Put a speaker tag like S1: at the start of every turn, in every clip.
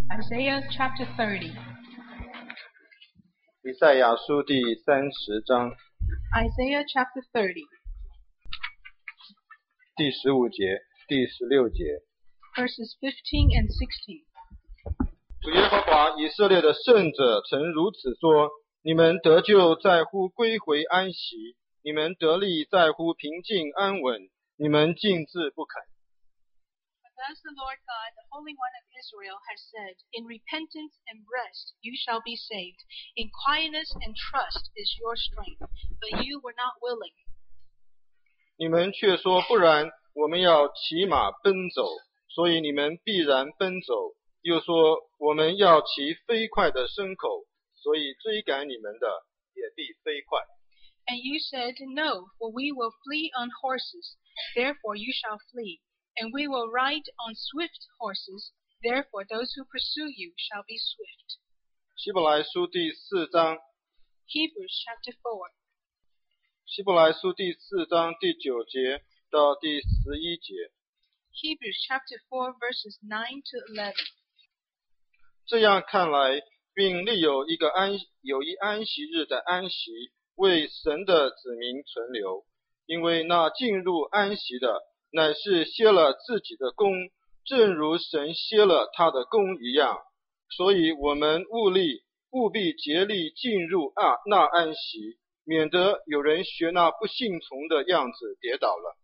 S1: Isaiah chapter 30.
S2: 以赛亚书第30章
S1: Isaiah chapter 30,
S2: 第15节、第16节。
S1: verses 15 and 16.
S2: 主耶和华以色列的圣者曾如此说：你们得救在乎归回安息，你们得力在乎平静安稳，你们静置不肯。
S1: Thus the Lord God, the Holy One of Israel, has said, In repentance and rest you shall be saved. In quietness and trust is your strength. But you were not willing.
S2: 你们却说不然，我们要骑马奔走，所以你们必然奔走。又说我们要骑飞快的牲口，所以追赶你们的也必飞快。
S1: And you said, No, for we will flee on horses. Therefore you shall flee. And we will ride on swift horses. Therefore those who pursue you shall be swift.
S2: 希伯来书第4章
S1: Hebrews chapter 4.
S2: 希伯来书第4章第9节到第11节。
S1: Hebrews chapter 4 verses 9 to 11.
S2: 这样看来，并立有一安息日的安息，为神的子民存留。因为那进入安息的，乃是歇了自己的工，正如神歇了他的工一样。所以我们务必竭力进入那安息，免得有人学那不信从的样子跌倒了。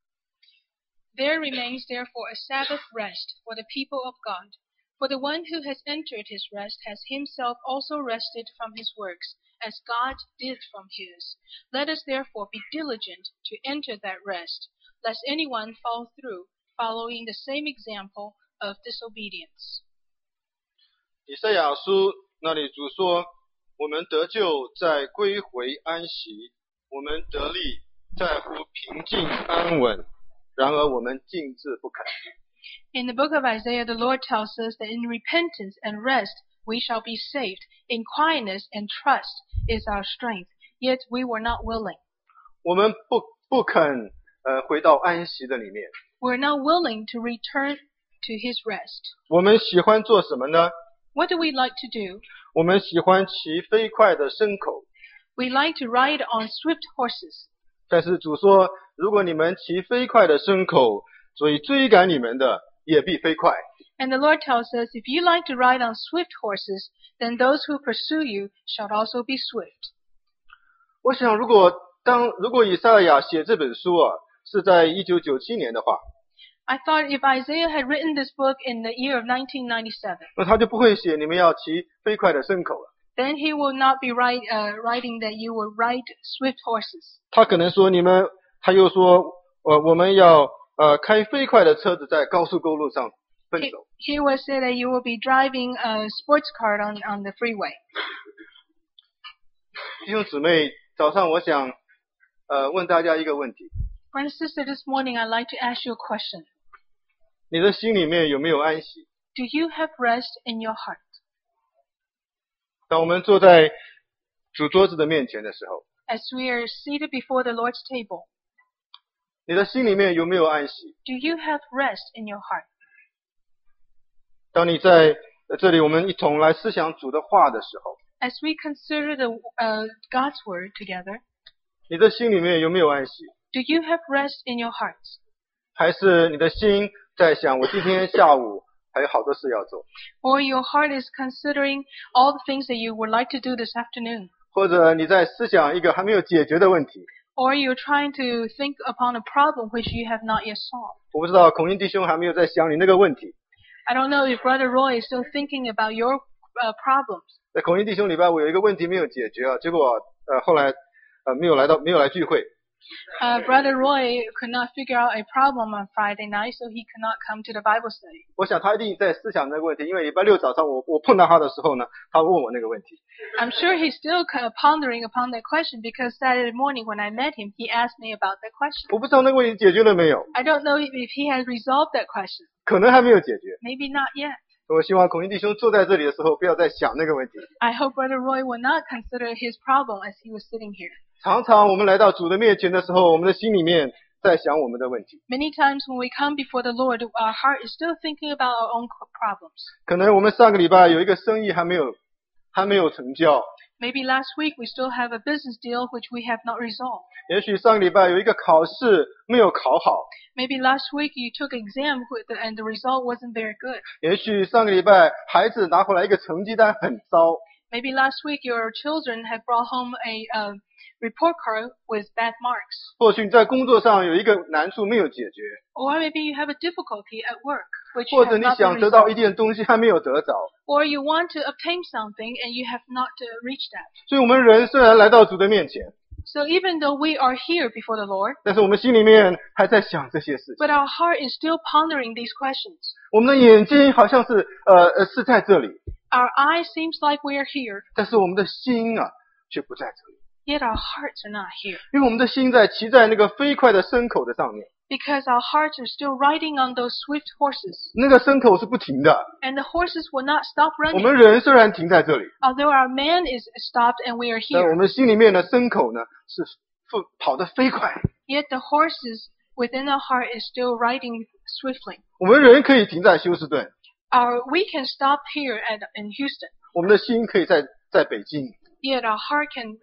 S1: There remains therefore a Sabbath rest for the people of God. For the one who has entered his rest has himself also rested from his works, as God did from his. Let us therefore be diligent to enter that rest, lest anyone fall through, following the same example of disobedience.
S2: 以赛亚书那里主说，我们得救在归回安息，我们得力在乎平静安稳，然而我们静置不肯。
S1: In the book of Isaiah, the Lord tells us that in repentance and rest we shall be saved. In quietness and trust is our strength. Yet we were not willing.
S2: 我们不肯回到安息的里面。
S1: We're not willing to return to his rest.
S2: 我们喜欢做什么呢？
S1: What do we like to do?
S2: 我们喜欢骑飞快的牲口。
S1: We like to ride on swift horses.
S2: 但是主说，如果你们骑飞快的牲口，所以追赶你们的也必飞快。
S1: And the Lord tells us, if you like to ride on swift horses, then those who pursue you shall also be swift.
S2: 我想，如果以赛亚写这本书是在1997年的话，
S1: I thought if Isaiah had written this book in the year of 1997,
S2: 那他就不会写你们要骑飞快的牲口了。
S1: then he will not be writing that you will ride swift horses.
S2: 他可能说他又说我们要开飞快的车子在高速公路上奔走。
S1: He will say that you will be driving a sports car on the freeway.
S2: 弟兄姊妹，早上我想问大家一个问题：
S1: Brother and sister, this morning I'd like to ask you a question.
S2: 你的心里面有没有安息？
S1: Do you have rest in your heart?
S2: 当我们坐在主桌子的面前的时候，
S1: As we are seated before the Lord's table,
S2: 你的心里面有没有安息？
S1: do you have rest in your heart?
S2: 当你在这里我们一同来思想主的话的时候，
S1: As we consider God's word together,
S2: 你的心里面有没有安息？
S1: do you have rest in your hearts?
S2: 还是你的心在想我今天下午还有好多事要做？
S1: Or your heart is considering all the things that you would like to do this afternoon?
S2: 或者你在思想一个还没有解决的问题？
S1: Or you're trying to think upon a problem which you have not yet solved?
S2: 我不知道孔英弟兄还没有在想你那个问题。
S1: I don't know if Brother Roy is still thinking about your problems.
S2: 在孔英弟兄礼拜我有一个问题没有解决结果后来没有来聚会。
S1: Brother Roy could not figure out a problem on Friday night, so he could not come to the Bible study.
S2: 我想他一定在思想那个问题，因为礼拜六早上我碰到他的时候呢，他问我那个问题。
S1: I'm sure he's still pondering upon that question because Saturday morning when I met him, he asked me about that question.
S2: 我不知道那个问题解决了没有，
S1: I don't know if he has resolved that question.
S2: 可能还没有解决。
S1: Maybe not yet.
S2: 我希望孔英弟兄坐在这里的时候不要再想那个问题。
S1: I hope Brother Roy will not consider his problem as he was sitting here.
S2: 常常我们来到主的面前的时候，我们的心里面在想我们的问题。
S1: Many times when we come before the Lord, our heart is still thinking about our own problems.
S2: 可能我们上个礼拜有一个生意还没有成交，
S1: Maybe last week we still have a business deal which we have not resolved.
S2: 也许上个礼拜有一个考试没有考好，
S1: Maybe last week you took an exam and the result wasn't very good.
S2: 也许上个礼拜孩子拿回来一个成绩单很糟，
S1: Maybe last week your children have brought home a report card with bad marks.
S2: 或许你在工作上有一个难处没有解决，
S1: Or maybe you have a difficulty at work which
S2: 或
S1: has
S2: 者你
S1: not been
S2: 想得到一
S1: resolved.
S2: 件东西还没有得着。
S1: Or you want to obtain something and you have not reached that.
S2: 所以我们人虽然来到主的面前，
S1: So even though we are here before the Lord,
S2: 但是我们心里面还在想这些事情。
S1: but our heart is still pondering these questions.
S2: 我们的眼睛好像是是在这里，
S1: Our eye seems like we are here,
S2: 但是我们的心啊却不在这里，
S1: yet our hearts are not here.
S2: 因为我们的心骑在那个飞快的牲口的上面，
S1: Because our hearts are still riding on those swift horses.
S2: 那个牲口是不停的。
S1: And the horses will not stop
S2: 我
S1: running.
S2: 们人虽然停在这里，
S1: Although our man is stopped and we are
S2: 但我
S1: here,
S2: 们心里面的牲口呢是跑得飞快。
S1: yet the horses within our heart is still riding swiftly.
S2: 我们人可以停在休斯顿，
S1: We can stop here in Houston,
S2: 我们的心可以在北京，
S1: yet our heart can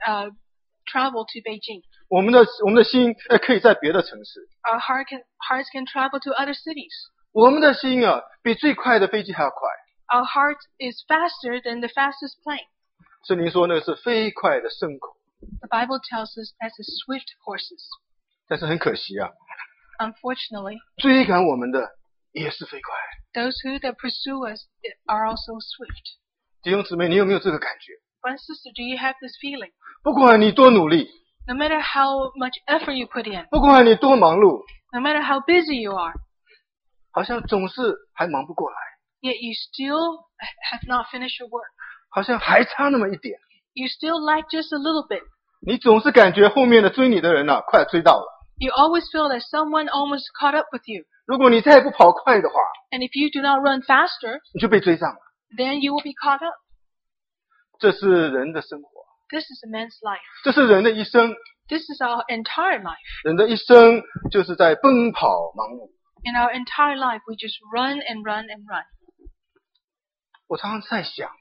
S1: travel to Beijing.
S2: 我们的心可以在别的城市，
S1: Our hearts can travel to other cities.
S2: 我们的心啊比最快的飞机还要快。
S1: Our heart is faster than the fastest plane.
S2: 圣经说那个是飞快的牲口，
S1: The Bible tells us that's the swift horses.
S2: 但是很可惜啊，
S1: Unfortunately,
S2: 追赶我们的也是飞快。
S1: those who that pursue us are also swift.
S2: 弟兄姊妹，你有没有这个感觉？
S1: Brother and sister, do you have this feeling?
S2: 不管你多努力，
S1: No matter how much effort you put in,
S2: 不管你多忙碌，
S1: no matter how busy you are,
S2: 好像总是还忙不过来，
S1: yet you still have not finished your work.
S2: 好像还差那么一点。
S1: You still lack just a little bit.
S2: 你总是感觉后面的追你的人呢、快追到了。
S1: You always feel that someone almost caught up with you.
S2: 如果你再不跑快的话，
S1: And if you do not run faster,
S2: 你就被追上了。
S1: then you will be caught up.
S2: 这是人的生活，
S1: This is a man's life.
S2: 这是人的一生。
S1: This is our entire life.
S2: 人的一生就是在奔跑忙碌。
S1: In our entire life, we just run and run and run.
S2: 我常常在想，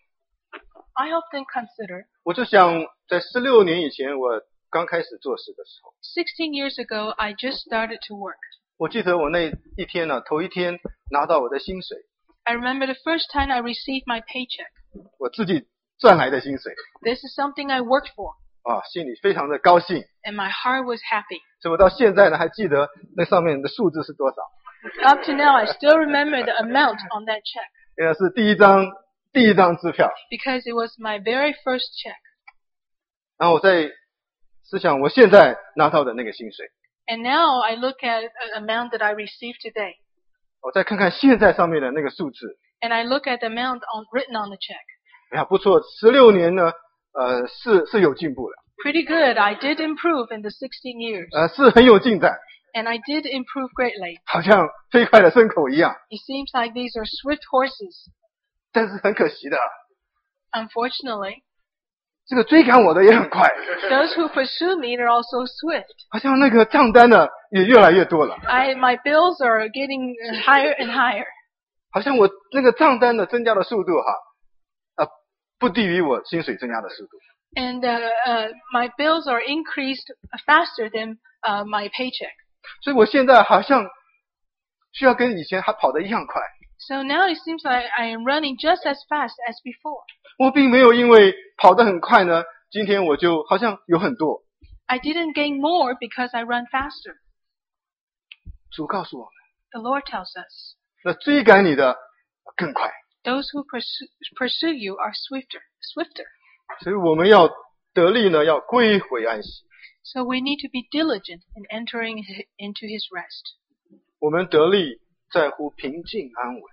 S1: I often consider,
S2: 我就想在16年以前，我刚开始做事的时候，
S1: 16 years ago, I just started to work.
S2: 我记得我那一天呢，头一天拿到我的薪水，
S1: I remember the first time I received my paycheck.
S2: 我自己赚来的薪水
S1: This is something I worked for,
S2: 啊，心里非常的高兴。
S1: and my heart was happy.
S2: 所以我到现在呢，还记得那上面的数字是多少。
S1: Up to now, I still remember the amount on that check
S2: 那是第一张支票。
S1: because it was my very first check.
S2: 然后我在思想我现在拿到的那个薪水，
S1: And now I look at an amount that I received today,
S2: 我再看看现在上面的那个数字，
S1: and I look at the amount written on the check.
S2: 哎呀，不错，16年呢，是有进步的，
S1: Pretty good. I did improve in the 16 years,
S2: 是很有进展，
S1: and I did improve greatly.
S2: 好像飞快的牲口一样。
S1: It seems like these are swift horses.
S2: 但是很可惜的，
S1: Unfortunately,
S2: 这个追赶我的也很快，
S1: those who pursue me are also swift.
S2: 好像那个账单呢也越来越多了，
S1: My bills are getting higher and higher.
S2: 好像我那个账单的增加的速度不低于我薪水增加的速度。
S1: And my bills are increased faster than my paycheck.
S2: 所以我现在好像需要跟以前还跑得一样快。
S1: So now it seems like I am running just as fast as before.
S2: 我并没有因为跑得很快呢，今天我就好像有很多。
S1: I didn't gain more because I run faster.
S2: 主告诉我们，
S1: The Lord tells us,
S2: 那追赶你的更快，
S1: those who pursue you are swifter.
S2: 所以我们要得力呢，要归回安息。
S1: So we need to be diligent in entering into his rest.
S2: 我们得力在乎平静安稳。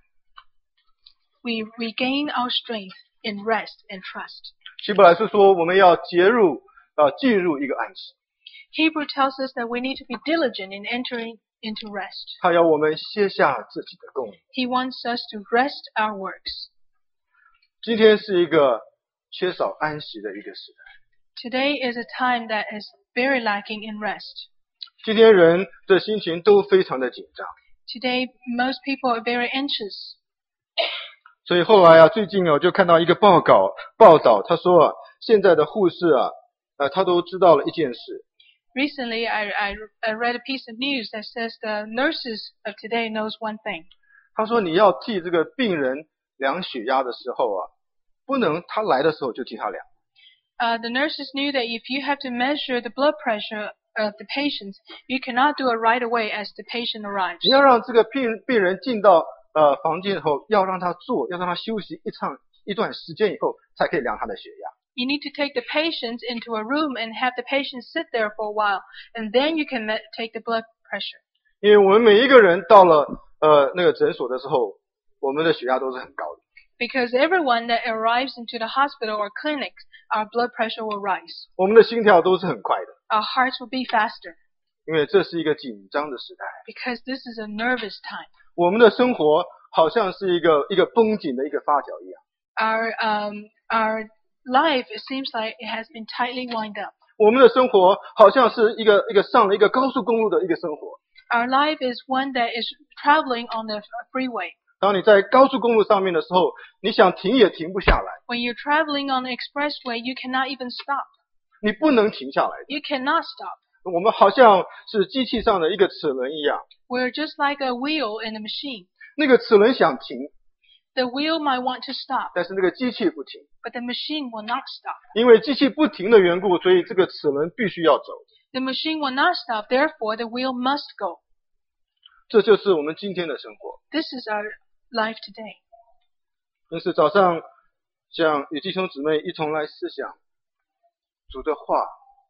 S1: We regain our strength in rest and trust.
S2: 希伯来书说，我们要进入一个安息。
S1: Hebrew tells us that we need to be diligent in entering into rest.
S2: 他要我们卸下自己的功。
S1: He wants us to rest our works.
S2: 今天是一个缺少安息的一个时代。
S1: Today is a time that is very lacking in rest.
S2: 今天人的心情都非常的紧张。
S1: Today, most people are very anxious.
S2: 所以后来最近我就看到一个报道，他说现在的护士他都知道了一件事。
S1: Recently, I read a piece of news that says the nurses of today knows one thing.
S2: 他说你要替这个病人量血压的时候不能他来的时候就替他量。
S1: The nurses knew that if you have to measure the blood pressure of the patients, you cannot do it right away as the patient arrives.
S2: 你要让这个病人进到房间以后，要让他坐，要让他休息一段时间以后，才可以量他的血压。
S1: You need to take the patient into a room and have the patient sit there for a while, and then you can take the blood pressure.
S2: 因为我们每一个人到了那个诊所的时候，我们的血压都是很高的。
S1: Because everyone that arrives into the hospital or clinic, our blood pressure will rise.
S2: 我们的心跳都是很快的。
S1: Our hearts will be faster.
S2: 因为这是一个紧张的时代。
S1: Because this is a nervous time.
S2: 我们的生活好像是一个绷紧的一个发条一样。
S1: Our life, it seems like it has been tightly wound up.
S2: 我们的生活好像是一个上了一个高速公路的一个生活。
S1: Our life is one that is traveling on the freeway.
S2: 当你在高速公路上面的时候，你想停也停不下来。
S1: When you're traveling on the expressway, you cannot even stop.
S2: 你不能停下来。
S1: You cannot stop.
S2: 我们好像是机器上的一个齿轮一样。
S1: We're just like a wheel in a machine.
S2: 那个齿轮想停。
S1: The wheel might want to stop.
S2: 但是那个机器不停。
S1: But the machine will not stop.
S2: 因为机器不停的缘故，所以这个齿轮必须要走。
S1: The machine will not stop, therefore the wheel must go.
S2: 这就是我们今天的生活。
S1: This is our life today.
S2: 因此早上想与弟兄姊妹一同来思想主的话。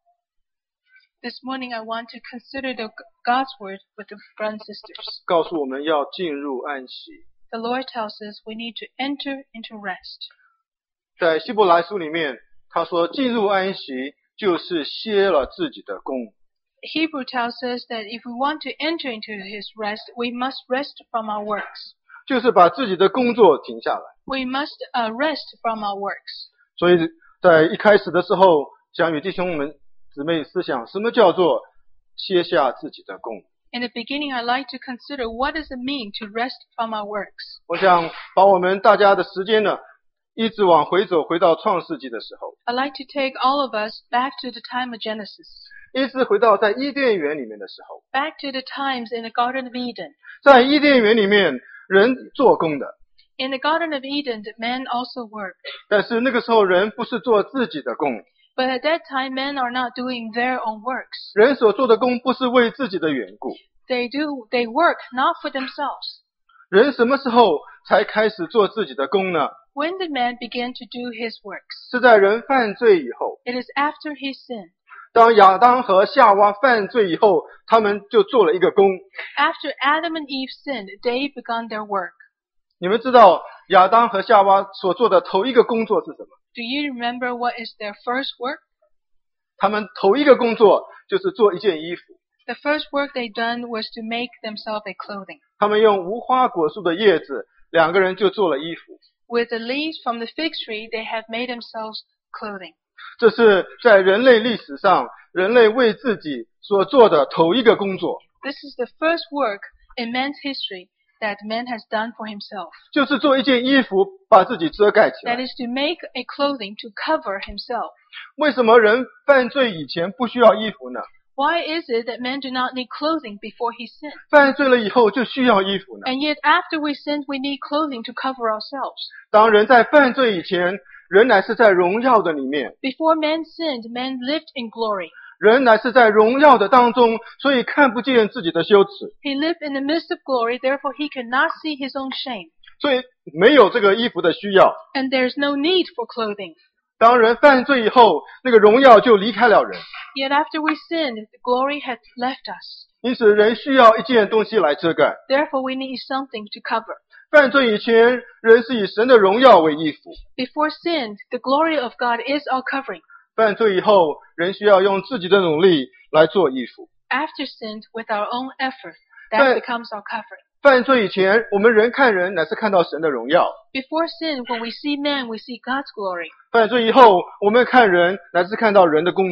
S1: This morning I want to consider God's word with the brothers and sisters.
S2: 告诉我们要进入安息。
S1: The Lord tells us we need to enter into rest.
S2: 在希伯来书里面，他说进入安息就是歇了自己的功。
S1: Hebrew tells us that if we want to enter into his rest, we must rest from our works.
S2: 就是把自己的工作停下来。
S1: We must rest from our works.
S2: 所以在一开始的时候，想与弟兄们姊妹思想，什么叫做歇下自己的功。
S1: In the beginning, I'd like to consider what does it mean to rest from our works.
S2: 我想把我们大家的时间呢，一直往回走，回到创世纪的时候。
S1: I'd like to take all of us back to the time of Genesis.
S2: 一直回到在伊甸园里面的时候。
S1: Back to the times in the Garden of Eden.
S2: 在伊甸园里面，人做工的。
S1: In the Garden of Eden, men also worked.
S2: 但是那个时候人不是做自己的工。
S1: But at that time, men are not doing their own works.
S2: 人所做的工不是为自己的缘故。
S1: They work not for themselves.
S2: 人什么时候才开始做自己的工呢？
S1: When did man begin to do his works?
S2: 是在人犯罪以后。
S1: It is after he sinned.
S2: 当亚当和夏娃犯罪以后，他们就做了一个工。
S1: After Adam and Eve sinned, they began their work.
S2: 你们知道亚当和夏娃所做的头一个工作是什么？
S1: Do you remember what is their first work?
S2: 他们头一个工作就是做一件衣服。
S1: The first work they done was to make themselves a clothing.
S2: 他们用无花果树的叶子，两个人就做了衣服。
S1: With the leaves from the fig tree, they have made themselves clothing.
S2: 这是在人类历史上，人类为自己所做的头一个工作。
S1: This is the first work in man's history that man has done for himself.
S2: 就是做一件衣服，把自己遮盖起来。
S1: That is to make a clothing to cover himself.
S2: 为什么人犯罪以前不需要衣服呢？
S1: Why is it that men do not need clothing before he sinned?
S2: 犯罪了以后就需要衣服呢？
S1: And yet after we sinned, we need clothing to cover ourselves.
S2: 当人在犯罪以前，人乃是在荣耀的里面。
S1: Before man sinned, man lived in glory.
S2: 人乃是在荣耀的当中，所以看不见自己的羞耻。
S1: He lived in the midst of glory, therefore he could not see his own shame.
S2: 所以没有这个衣服的需要。
S1: And there's no need for clothing.
S2: 当人犯罪以后，那个荣耀就离开了人。
S1: Yet after we sinned, the glory had left us.
S2: 因此，人需要一件东西来遮盖。
S1: Therefore we need something to cover.
S2: 犯罪以前，人是以神的荣耀为衣服。
S1: Before sin, the glory of God is our covering.
S2: 犯罪以后，人需要用自己的努力来做衣服。
S1: After sin, with our own effort, that becomes our covering.
S2: 犯罪以前，我们人看人乃是看到神的荣耀。
S1: Before sin, when we see man, we see God's glory.
S2: 犯罪以后，我们看人乃是看到人的工作。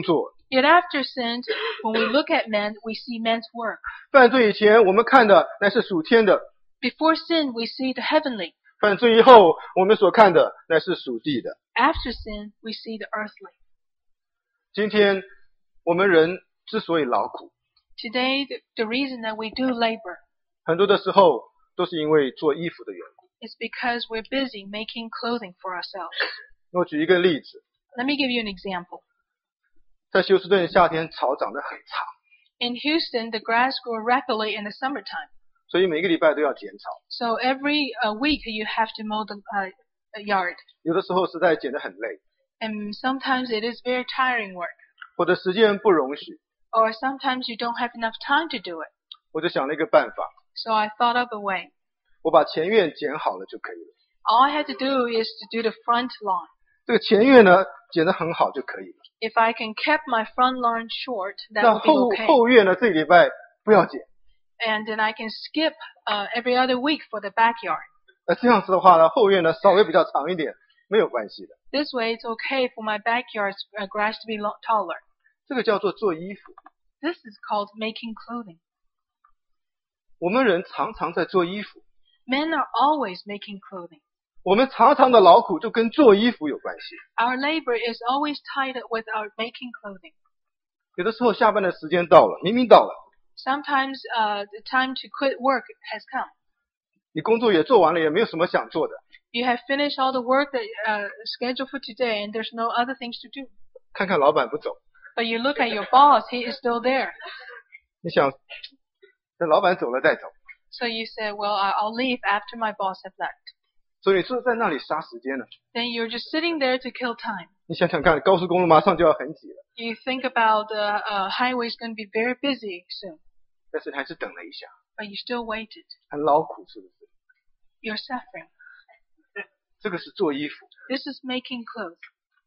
S1: Yet after sin, when we look at men, we see men's work.
S2: 犯罪以前我们看的乃是属天的，
S1: Before sin, we see the heavenly.
S2: 犯罪以后我们所看的乃是属地的。
S1: After sin, we see the earthly.
S2: 今天我们人之所以劳苦，
S1: Today, the reason that we do labor
S2: 很多的时候都是因为做衣服的缘故。
S1: is because we're busy making clothing for ourselves.
S2: 我举一个例子，
S1: Let me give you an example.
S2: 在休斯顿夏天草长得很长，
S1: In Houston, the grass grew rapidly in the summertime.
S2: 所以每个礼拜都要剪草，
S1: So every week you have to mow the yard.
S2: 有的时候实在剪得很累，
S1: And sometimes it is very tiring work.
S2: 或者时间不容许，
S1: Or sometimes you don't have enough time to do it.
S2: 我就想了一个办法，
S1: So I thought of a way.
S2: 我把前院剪好了就可以了。
S1: All I had to do is to do the front lawn.
S2: 这个前院呢剪得很好就可以了。
S1: If I can keep my front lawn short, that
S2: 那
S1: will be okay.
S2: 后院呢这个礼拜不要剪。
S1: And then I can skip every other week for the backyard.
S2: 这样子的话呢，后院呢稍微比较长一点，没有关系的。
S1: This way, it's okay for my backyard's grass to be taller.
S2: 这个叫做做衣服。
S1: This is called making clothing.
S2: 我们人常常在做衣服，
S1: Men are always making clothing.
S2: 我们常常的劳苦就跟做衣服有关系。
S1: Our labor is always tied up with our making clothing.
S2: 有的时候下班的时间到了，明明到了，
S1: Sometimes the time to quit work has come.
S2: 你工作也做完了，也没有什么想做的，
S1: You have finished all the work that scheduled for today, and there's no other things to do.
S2: 看看老板不走，
S1: But you look at your boss; he is still there.
S2: 你想等老板走了再走，
S1: So you say, "Well, I'll leave after my boss have left."
S2: 所以你就在那里杀时间了。
S1: Then you're just sitting there to kill time.
S2: 你想想看，高速公路马上就要很挤了，
S1: You think about the highway is going to be very busy soon,
S2: 但是还是等了一下，
S1: but you still waited.
S2: 很劳苦，是不是？
S1: You're suffering.
S2: 这个是做衣服。
S1: This is making clothes.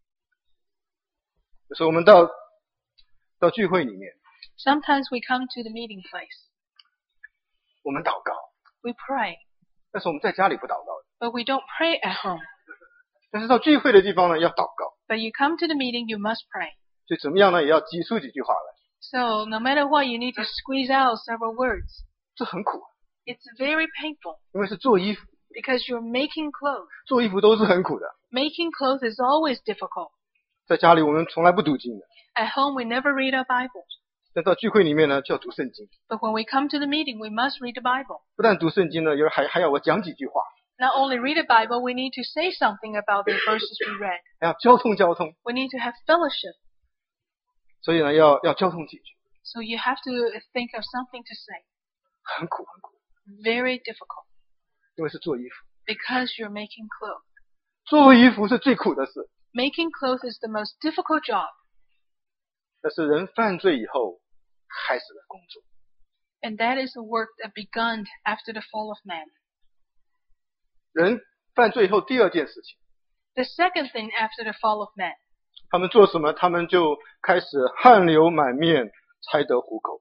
S2: 有时候我们到聚会里面，
S1: Sometimes we come to the meeting place.
S2: 我们祷告，
S1: We pray,
S2: 但是我们在家里不祷告的，
S1: but we don't pray at home.
S2: 但是到聚会的地方呢要祷告，
S1: But you come to the meeting, you must pray.
S2: 所以怎么样呢也要挤出几句话来，
S1: So no matter what, you need to squeeze out several words.
S2: 这很苦，
S1: It's very painful
S2: 因为是做衣服，
S1: because you're making clothes.
S2: 做衣服都是很苦的。
S1: Making clothes is always difficult.
S2: 在家里我们从来不读经的，
S1: At home, we never read our Bibles.
S2: 但到聚会里面呢就要读圣经，
S1: But when we come to the meeting, we must read the Bible.
S2: 不但读圣经呢，有人还要我讲几句话，
S1: Not only read the Bible, we need to say something about the verses we read.
S2: 还要交通，
S1: We need to have fellowship.
S2: 所以呢要交通几句，
S1: So you have to think of something to say.
S2: 很苦很苦，
S1: Very difficult
S2: 因为是做衣服，
S1: because you're making clothes.
S2: 做衣服是最苦的事，
S1: Making clothes is the most difficult job.
S2: 但是人犯罪以后开始了工作。
S1: And that is a work that begun after the fall of man.
S2: 人犯罪以后第二件事情，
S1: The second thing after the fall of man,
S2: 他们做什么？他们就开始汗流满面，才得糊口。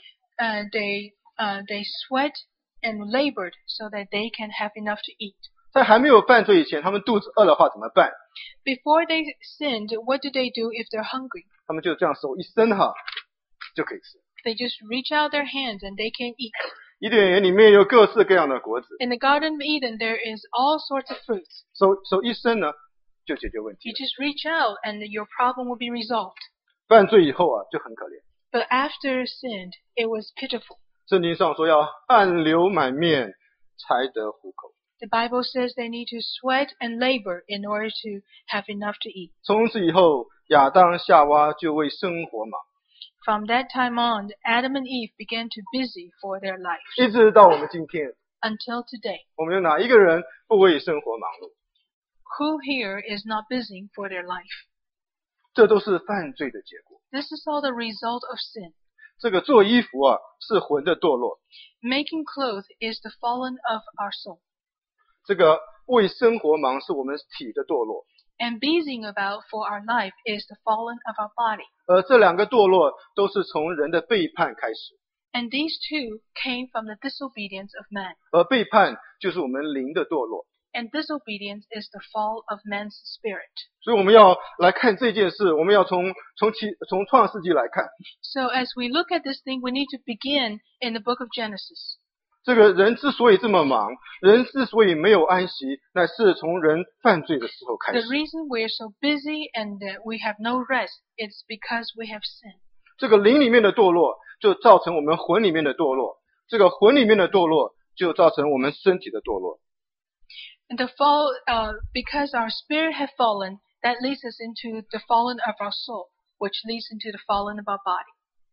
S1: they sweat and labored so that they can have enough to eat.
S2: 在还没有犯罪以前，他们肚子饿的话怎么办？
S1: Before they sinned, what do they do if they're hungry?
S2: 他们就这样手一伸哈，就可以吃。
S1: They just reach out their hands and they can eat.
S2: 伊甸园里面有各式各样的果子，
S1: In the Garden of Eden, there is all sorts of fruits.
S2: 手一伸呢，就解决问题
S1: You
S2: 了。
S1: just reach out and your problem will be resolved.
S2: 犯罪以后啊，就很可怜。
S1: But after sinned, it was pitiful.
S2: 圣经上说要汗流满面，才得糊口。
S1: The Bible says they need to sweat and labor in order to have enough to eat.
S2: 从此以后，亚当夏娃就为生活忙，
S1: From that time on, Adam and Eve began to busy for their life.
S2: 一直到我们今天，
S1: Until today,
S2: 我们有哪一个人不为生活忙碌？
S1: who here is not busy for their life?
S2: 这都是犯罪的结果。
S1: This is all the result of sin.
S2: 这个做衣服啊，是魂的堕落；
S1: Making clothes is the fallen of our soul.
S2: 这个为生活忙是我们体的堕落。
S1: And busying about for our life is the fallen of our body.
S2: 而这两个堕落都是从人的背叛开始，
S1: And these two came from the disobedience of man.
S2: 而背叛就是我们灵的堕落。
S1: and disobedience is the fall of man's spirit.
S2: 所以我们要来看这件事，我们要从创世纪来看。
S1: So as we look at this thing, we need to begin in the book of Genesis.
S2: 这个人之所以这么忙，人之所以没有安息，乃是从人犯罪的时候开
S1: The
S2: 始。
S1: reason we are so busy and we have no rest is because we have sinned.
S2: 这个灵里面的堕落，就造成我们魂里面的堕落；这个魂里面的堕落，就造成我们身体的堕落。
S1: And the fall, because our spirit have fallen, that leads us into the fallen of our soul, which leads into the fallen of our body.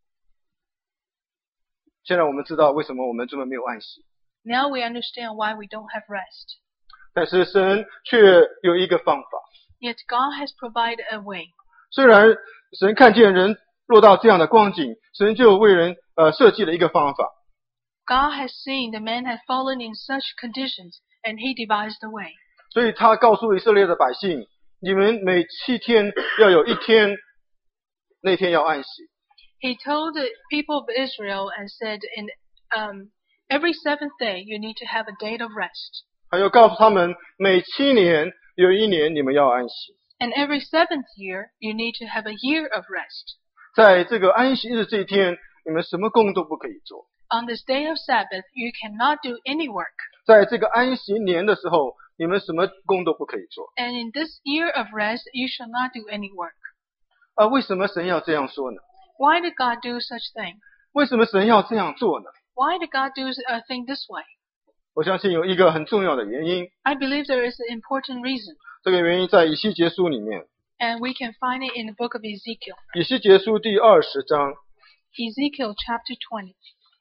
S2: 现在我们知道为什么我们这么没有安息，
S1: Now we understand why we don't have rest.
S2: 但是神却有一个方法。
S1: Yet God has provided a way.
S2: 虽然神看见人落到这样的光景，神就为人设计了一个方法。
S1: God has seen the man had fallen in such conditions, and he devised a way.
S2: 所以他告诉以色列的百姓，你们每7天要有1天，那天要安息。
S1: He told the people of Israel and said, in every seventh day you need to have a day of rest.
S2: 还有告诉他们，每7年有1年你们要安息。
S1: And every seventh year you need to have a year of rest.
S2: 在这个安息日这一天，你们什么工都不可以做。
S1: On this day of Sabbath, you cannot do any work.
S2: 在这个安息年的时候，你们什么工都不可以做。
S1: And in this year of rest, you shall not do any work.
S2: 为什么神要这样说呢？
S1: Why did God do such thing?
S2: 为什么神要这样做呢？
S1: Why did God do a thing this way?
S2: 我相信有一个很重要的原因，
S1: I believe there is an important reason.
S2: 这个原因在以西结书里面，
S1: And we can find it in the book of Ezekiel.
S2: 以西结书第20章，
S1: Ezekiel chapter 20.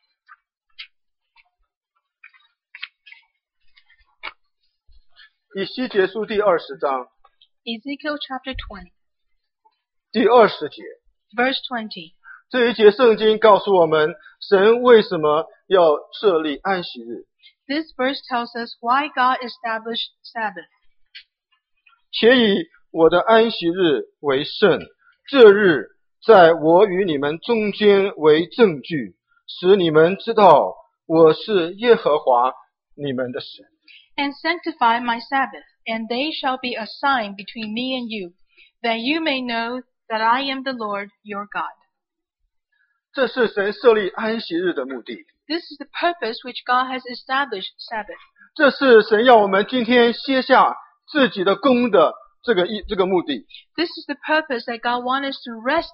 S2: 以西结书第20章
S1: Ezekiel chapter 20,
S2: 第20节，
S1: verse 20.
S2: 这一节圣经告诉我们，神为什么要设立安息日，
S1: This verse tells us why God established Sabbath.
S2: 且以我的安息日为圣，这日在我与你们中间为证据，使你们知道我是耶和华你们的神。
S1: And sanctify my Sabbath, and they shall be a sign between me and you, that you may know that I am the Lord your God.
S2: 这是神设立安息日的目的，
S1: This is the purpose which God has established Sabbath.
S2: 这是神要我们今天歇下自己的功的这个目的。
S1: This is the purpose that God wants us to rest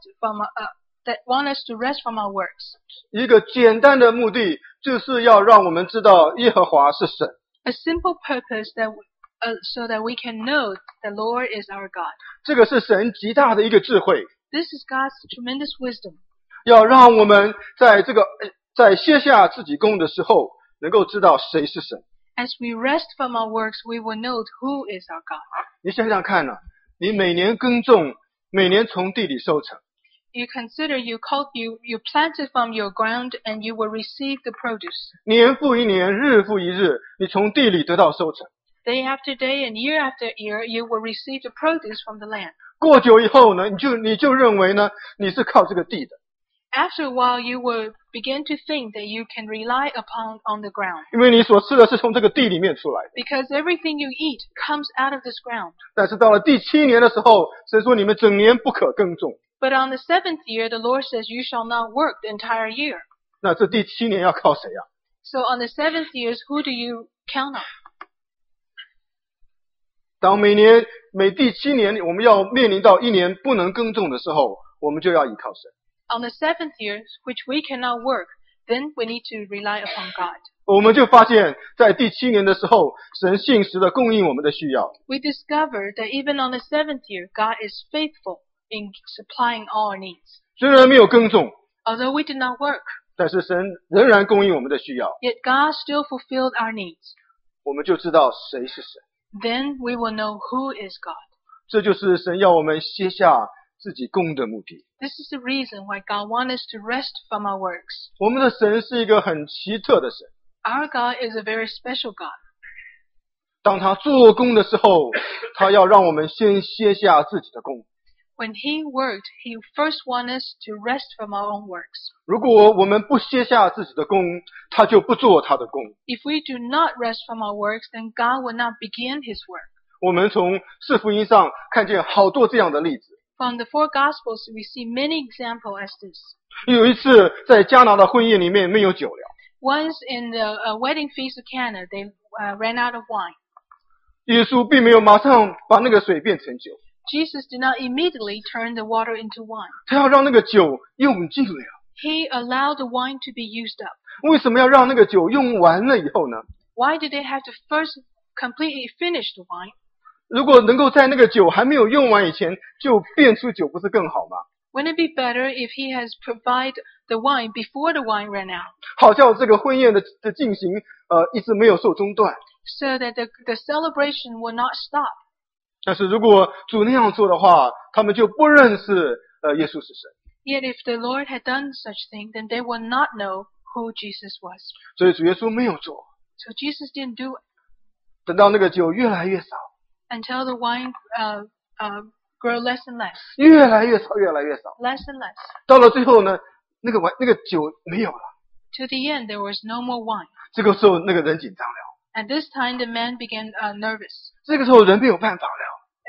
S1: from our works.
S2: 一个简单的目的，就是要让我们知道耶和华是神。
S1: A simple purpose so that we can know the Lord is our God.
S2: 这个是神极大的一个智慧，
S1: This is God's tremendous wisdom.
S2: 要让我们在歇下自己功的时候，能够知道谁是神。
S1: As we rest from our works, we will know who is our God.
S2: 你想想看啊，你每年耕种，每年从地里收成，
S1: You consider you planted from your ground and you will receive the produce.
S2: 年复一年，日复一日，你从地里得到收成。
S1: Day after day and year after year, you will receive the produce from the land.
S2: 过久以后呢，你就认为呢，你是靠这个地的，
S1: After a while, you will begin to think that you can rely on the ground.
S2: 因为你所吃的是从这个地里面出来的。
S1: Because everything you eat comes out of this ground.
S2: 但是到了第7年的时候，神说你们整年不可耕种。
S1: But on the seventh year, the Lord says, you shall not work the entire year.
S2: 那这第7年要靠谁啊？
S1: So on the seventh years, who do you count on?
S2: 当每第7年我们要面临到1年不能耕种的时候，我们就要依靠神。
S1: On the seventh year, which we cannot work, then we need to rely upon God.
S2: 我们就发现，在第7年的时候，神信实的供应我们的需要。
S1: We discover that even on the seventh year, God is faithful in supplying all our needs.
S2: 虽然没有耕种，
S1: Although we did not work,
S2: 但是神仍然供应我们的需要，
S1: yet God still fulfilled our needs.
S2: 我们就知道谁是神。
S1: Then we will know who is God.
S2: 这就是神要我们歇下自己功的目的。
S1: This is the reason why God wants us to rest from our works.
S2: 我们的神是一个很奇特的神，
S1: Our God is a very special God.
S2: 当他做工的时候，他要让我们先歇下自己的功。
S1: When he worked, he first wanted us to rest from our own works.
S2: 如果我们不歇下自己的工，他就不做他的工。
S1: If we do not rest from our works, then God will not begin his work.
S2: 我们从四福音上看见好多这样的例子。
S1: From the four Gospels, we see many examples as this.
S2: 有一次在迦拿的婚宴里面没有酒了，
S1: Once in the wedding feast of Cana, they ran out of wine.
S2: 耶稣并没有马上把那个水变成酒，
S1: Jesus did not immediately turn the water into wine.
S2: 他要让那个酒用尽了。
S1: He allowed the wine to be used up.
S2: 为什么要让那个酒用完了以后呢？
S1: Why did they have to first completely finish the wine?
S2: 如果能够在那个酒还没有用完以前就变出酒，不是更好吗？
S1: Wouldn't it be better if he has provided the wine before the wine ran out,
S2: 好叫这个婚宴的进行一直没有受中断。
S1: so that the celebration will not stop?
S2: 但是如果主那样做的话，他们就不认识耶稣是神。
S1: Yet if the Lord had done such thing, then they would not know who Jesus was.
S2: 所以主耶稣没有做。
S1: So Jesus didn't do it
S2: 等到那个酒越来越少，
S1: until the wine grew less and less,
S2: 越来越少，越来越少，
S1: less and less.
S2: 到了最后呢，那个酒没有了。
S1: To the end, there was no more wine.
S2: 这个时候那个人紧张了，
S1: At this time, the man began nervous.
S2: 这个时候人没有办法了，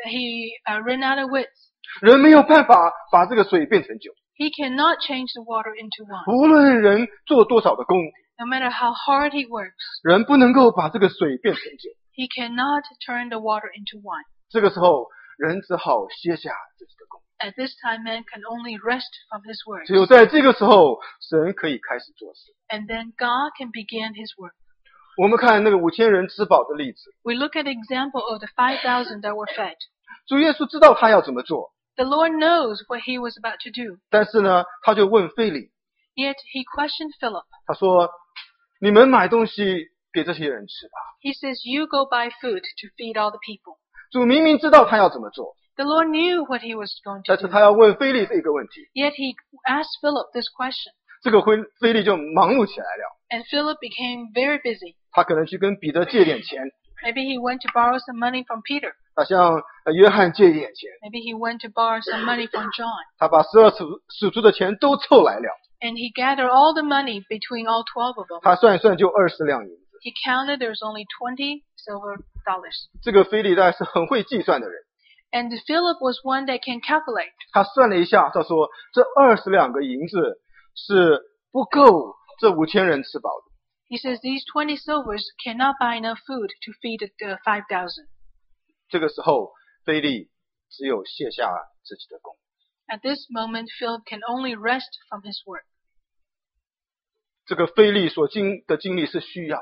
S1: He ran out of wits.
S2: 人没有办法把这个水变成酒。
S1: He cannot change the water into wine.
S2: 无论人做多少的工，
S1: No matter how hard he works,
S2: 人不能够把这个水变成酒。
S1: he cannot turn the water into wine.
S2: 这个时候人只好歇下自己的工。
S1: At this time, man can only rest from his works.
S2: 只有在这个时候，神可以开始做事。
S1: And then God can begin his work.
S2: 我们看那个5000人吃饱的例子，
S1: We look at the example of the 5,000 that were fed.
S2: 主耶稣知道他要怎么做，
S1: The Lord knows what he was about to do.
S2: 但是呢，他就问腓利，
S1: Yet he questioned Philip.
S2: 他说：“你们买东西给这些人吃吧。
S1: He says, you go buy food to feed all the people. ”
S2: 主明明知道他要怎么做，
S1: The Lord knew what he was going to
S2: 但是
S1: do.
S2: 他要问腓利这个问题，
S1: Yet he asked Philip this question.
S2: 这个腓利就忙碌起来了。
S1: And Philip became very busy.
S2: 他可能去跟彼得借点钱，
S1: Maybe he went to borrow some money from Peter.
S2: 他向约翰借一点钱，
S1: Maybe he went to borrow some money from John.
S2: 他把12使徒的钱都凑来了，
S1: And he gathered all the money between all 12 of them.
S2: 他算一算就20两银子。
S1: He counted there's only 20 silver dollars.
S2: 这个腓利大概是很会计算的人，
S1: And Philip was one that can calculate.
S2: 他算了一下，他说这20两个银子是不够这5000人吃饱的。
S1: He says these 20 silvers cannot buy enough food to feed the 5,000.
S2: 这个时候，腓利只有卸下自己的工。
S1: At this moment, Philip can only rest from his work.
S2: 这个腓利所经历是需要的，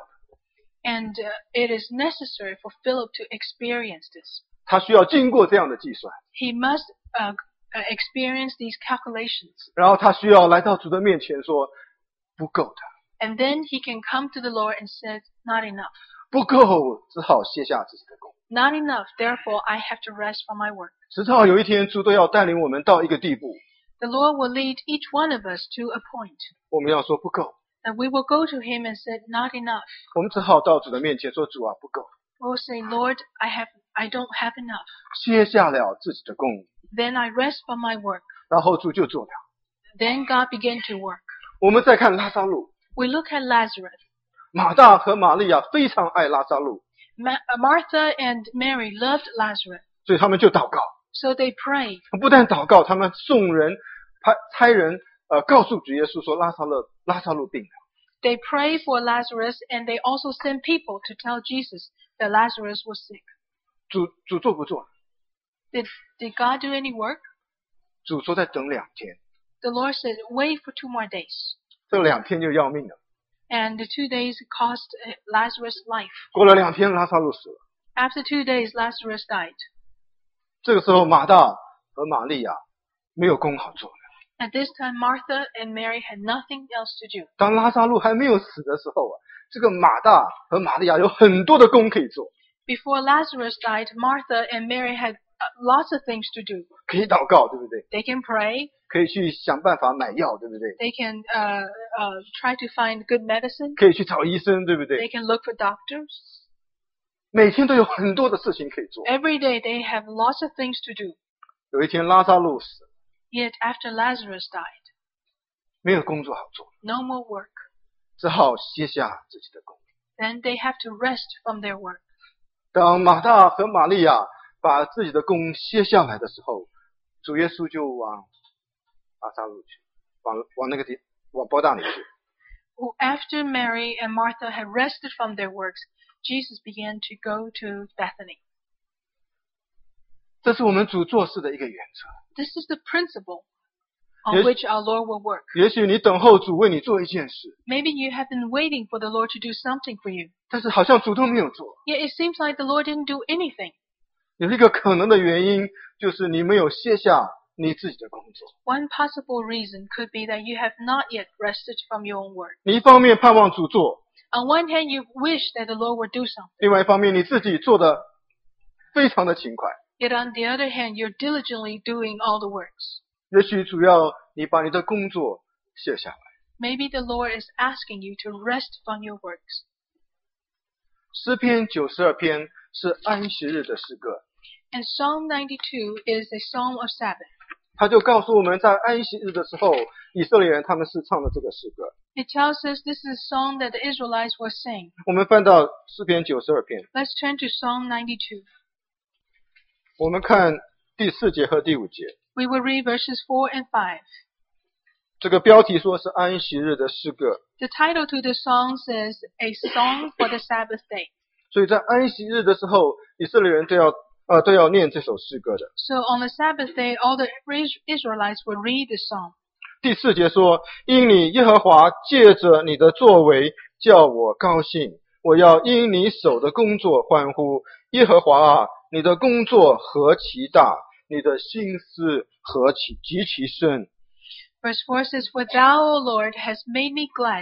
S1: And it is necessary for Philip to experience this.
S2: 他需要经过这样的计算，
S1: He must experience these calculations.
S2: 然后他需要来到主的面前说不够的，
S1: And then he can come to the Lord and say, not enough.
S2: 不够，只好卸下自己的工。
S1: Not enough, therefore I have to rest from my work.
S2: 直到有一天，主都要带领我们到一个地步，
S1: The Lord will lead each one of us to a point.
S2: 我们要说不够，
S1: And we will go to him and say, not enough.
S2: 我们只好到主的面前说主啊，不够，
S1: We will say, Lord, I don't have enough.
S2: 卸下了自己的工，
S1: Then I rest from my work.
S2: 然后主就做了。
S1: Then God began to work.
S2: 我们再看拉撒路，
S1: We look at Lazarus.
S2: 马大和玛利亚非常爱拉撒路，
S1: Martha and Mary loved Lazarus.
S2: 所以他们就祷告。
S1: So they prayed.
S2: 不但祷告，他们送人差人告诉主耶稣说拉撒路病了。
S1: They prayed for Lazarus and they also sent people to tell Jesus that Lazarus was sick.
S2: 主做不做？
S1: Did God do any work?
S2: 主说再等2天，
S1: The Lord said, wait for 2 more days.
S2: 这2天就要命了。
S1: And the 2 days cost Lazarus' life.
S2: 过了2天，拉撒路死了。
S1: After 2 days, Lazarus died.
S2: 这个时候，马大和玛利亚没有工好做了。
S1: At this time, Martha and Mary had nothing else to do.
S2: 当拉撒路还没有死的时候这个马大和玛利亚有很多的工可以做，
S1: Before Lazarus died, Martha and Mary had lots of things to do.
S2: 可以祷告，对不对？
S1: They can pray.
S2: 可以去想办法买药，对不对？
S1: They can try to find good medicine.
S2: 可以去找医生，对不
S1: They
S2: 对？
S1: can look for doctors.
S2: 每天都有很多的事情可以做。
S1: Every day they have lots of things to do.
S2: 有一天拉撒路死了，
S1: Yet after Lazarus died,
S2: 没有工作好做，
S1: no more work.
S2: 只好歇下自己的工。
S1: Then they have to rest from their work.
S2: 当马大和玛利亚把自己的工歇下来的时候，主耶稣就往拉撒路去，往伯大尼去。
S1: After Mary and Martha had rested from their works, Jesus began to go to Bethany.
S2: 这是我们主做事的一个原则。
S1: This is the principle on which our Lord will work.
S2: 也许你等候主为你做一件事，
S1: Maybe you have been waiting for the Lord to do something for you,
S2: 但是好像主都没有做。
S1: yet it seems like the Lord didn't do anything.
S2: 有一个可能的原因，就是你没有歇下你自己的工作。
S1: One possible reason could be that you have not yet rested from your own work.
S2: 你一方面盼望主做，
S1: On one hand, you wish that the Lord would do something,
S2: 另外一方面你自己做的非常的勤快。
S1: yet on the other hand, you're diligently doing all the works.
S2: 也许主要你把你的工作卸下来。
S1: Maybe the Lord is asking you to rest from your works.
S2: 诗篇92篇是安息日的诗歌，
S1: And Psalm 92 is a song of Sabbath.
S2: 他就告诉我们在安息日的时候，以色列人他们是唱的这个诗歌。
S1: It tells us this is a song that the Israelites will sing.
S2: 我们翻到诗篇92篇，
S1: Let's turn to Psalm 92.
S2: 我们看第4节和第5节。
S1: We will read verses 4 and 5.
S2: 这个标题说是安息日的诗歌，
S1: The title to the song says, A Song for the Sabbath Day.
S2: 所以在安息日的时候，以色列人都要念这首诗歌的。
S1: So on the Sabbath day, all the Israelites will read the song.
S2: 第4节说：因你耶和华借着你的作为叫我高兴，我要因你手的工作欢呼。耶和华啊，你的工作何其大，你的心思极其深。
S1: Verse 4 says, For thou, O Lord, hast made me glad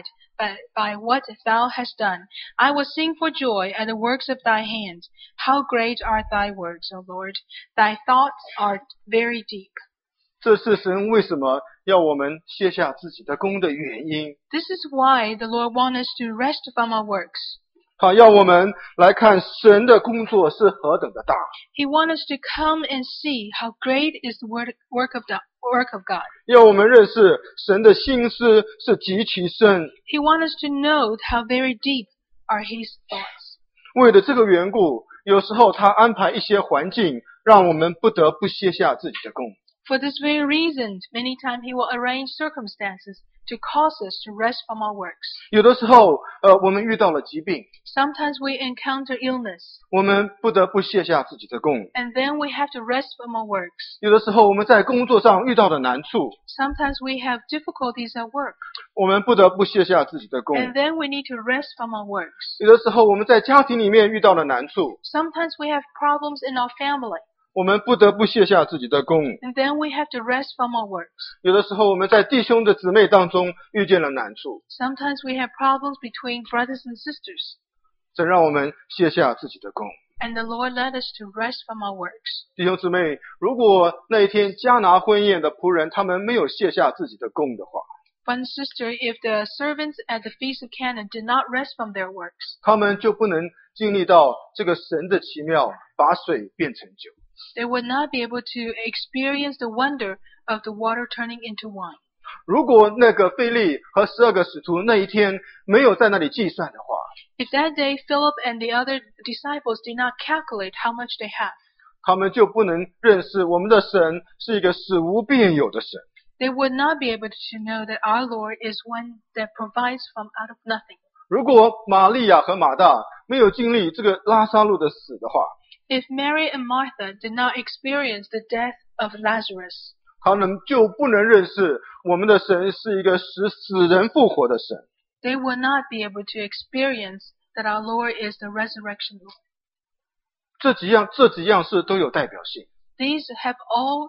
S1: by what thou hast done. I will sing for joy at the works of thy hands. How great are thy works, O Lord! Thy thoughts are very deep.
S2: 这是神为什么要我们歇下自己的工的原因。
S1: This is why the Lord wants us to rest from our works.
S2: 好，要我们来看神的工作是何等的大。
S1: He wants us to come and see how great is the work of God.
S2: 要我们认识神的心思是极其深。
S1: He wants us to know how very deep are His thoughts.
S2: 为了这个缘故，有时候他安排一些环境，让我们不得不歇下自己的工。
S1: For this very reason, many times He will arrange circumstances to cause us to rest from our works.
S2: 有的时候，我们遇到了疾病，
S1: Sometimes we encounter illness,
S2: 我们不得不歇下自己的工。
S1: and then we have to rest from our works.
S2: 有的时候，我们在工作上遇到了难处，
S1: Sometimes we have difficulties at work,
S2: 我们不得不歇下自己的工。
S1: and then we need to rest from our works.
S2: 有的时候，我们在家庭里面遇到了难处，
S1: Sometimes we have problems in our family,
S2: 我们不得不歇下自己的工。
S1: and then we have to rest from our works.
S2: 有的时候，我们在弟兄的姊妹当中遇见了难处，
S1: Sometimes we have problems between brothers and sisters,
S2: 这让我们歇下自己的工。
S1: and the Lord led us to rest from our works.
S2: 弟兄姊妹，如果那一天迦拿婚宴的仆人他们没有卸下自己的工的话，
S1: Brother and sister, if the servants at the Feast of Canaan did not rest from their works,
S2: 他们就不能经历到这个神的奇妙，把水变成酒。
S1: they would not be able to experience the wonder of the water turning into wine.
S2: 如果那个腓利和12个使徒那一天没有在那里计算的话，
S1: If that day Philip and the other disciples did not calculate how much they have,
S2: 他们就不能认识我们的神是一个使无变有的神。
S1: they would not be able to know that our Lord is one that provides from out of nothing.
S2: 如果玛利亚和马大没有经历这个拉撒路的死的话，
S1: If Mary and Martha did not experience the death of Lazarus,
S2: 他们就不能认识我们的神是一个使死人复活的神。
S1: they would not be able to experience that our Lord is the resurrection Lord.
S2: 这几样事都有代表性。
S1: These have all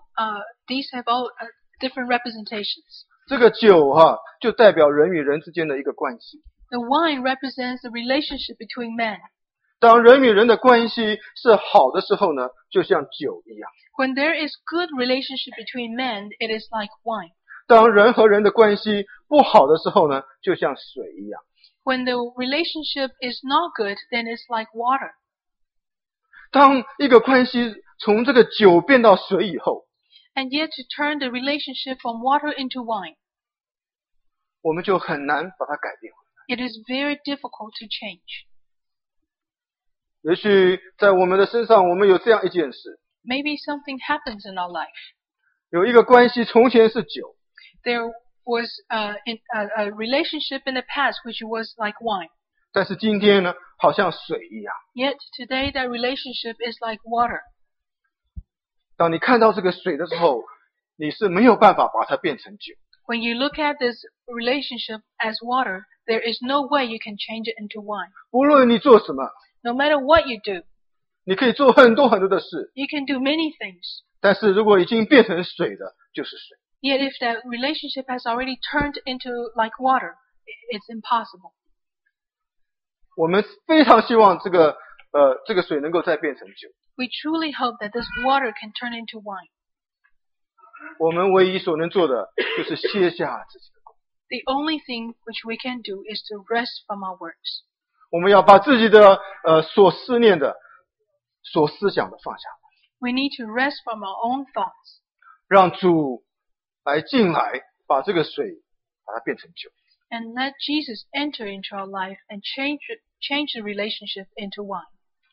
S1: different representations.
S2: 这个酒就代表人与人之间的一个关系。
S1: The wine represents the relationship between men.
S2: 当人与人的关系是好的时候呢，就像酒一样；
S1: When there is good relationship between men, it is like wine.
S2: 当人和人的关系不好的时候呢，就像水一样。
S1: When the relationship is not good, then it's like water.
S2: 当一个关系从这个酒变到水以后，
S1: and yet to turn the relationship from water into wine,
S2: 我们就很难把它改变。
S1: it is very difficult to change.
S2: 也许在我们的身上，我们有这样一件事，
S1: Maybe something happens in our life.
S2: 有一个关系从前是酒，
S1: There was a relationship in the past which was like wine.
S2: 但是今天呢，好像水一样。
S1: Yet today that relationship is like water.
S2: 当你看到这个水的时候，你是没有办法把它变成酒。
S1: When you look at this relationship as water, there is no way you can change it into wine.
S2: 无论你做什么，
S1: No matter what you do,
S2: 你可以做很多很多的事，
S1: you can do many things.
S2: 但是如果已经变成水的，就是水。
S1: Yet if that relationship has already turned into like water, it's impossible.
S2: 我们非常希望这个水能够再变成酒。
S1: We truly hope that this water can turn into wine.
S2: 我们唯一所能做的就是卸下自己的功。
S1: The only thing which we can do is to rest from our works.
S2: 我们要把自己的所思念的、所思想的放下，
S1: We need to rest from our own thoughts
S2: 让主来进来，把这个水把它变成酒。
S1: and let Jesus enter into our life and change the relationship into wine.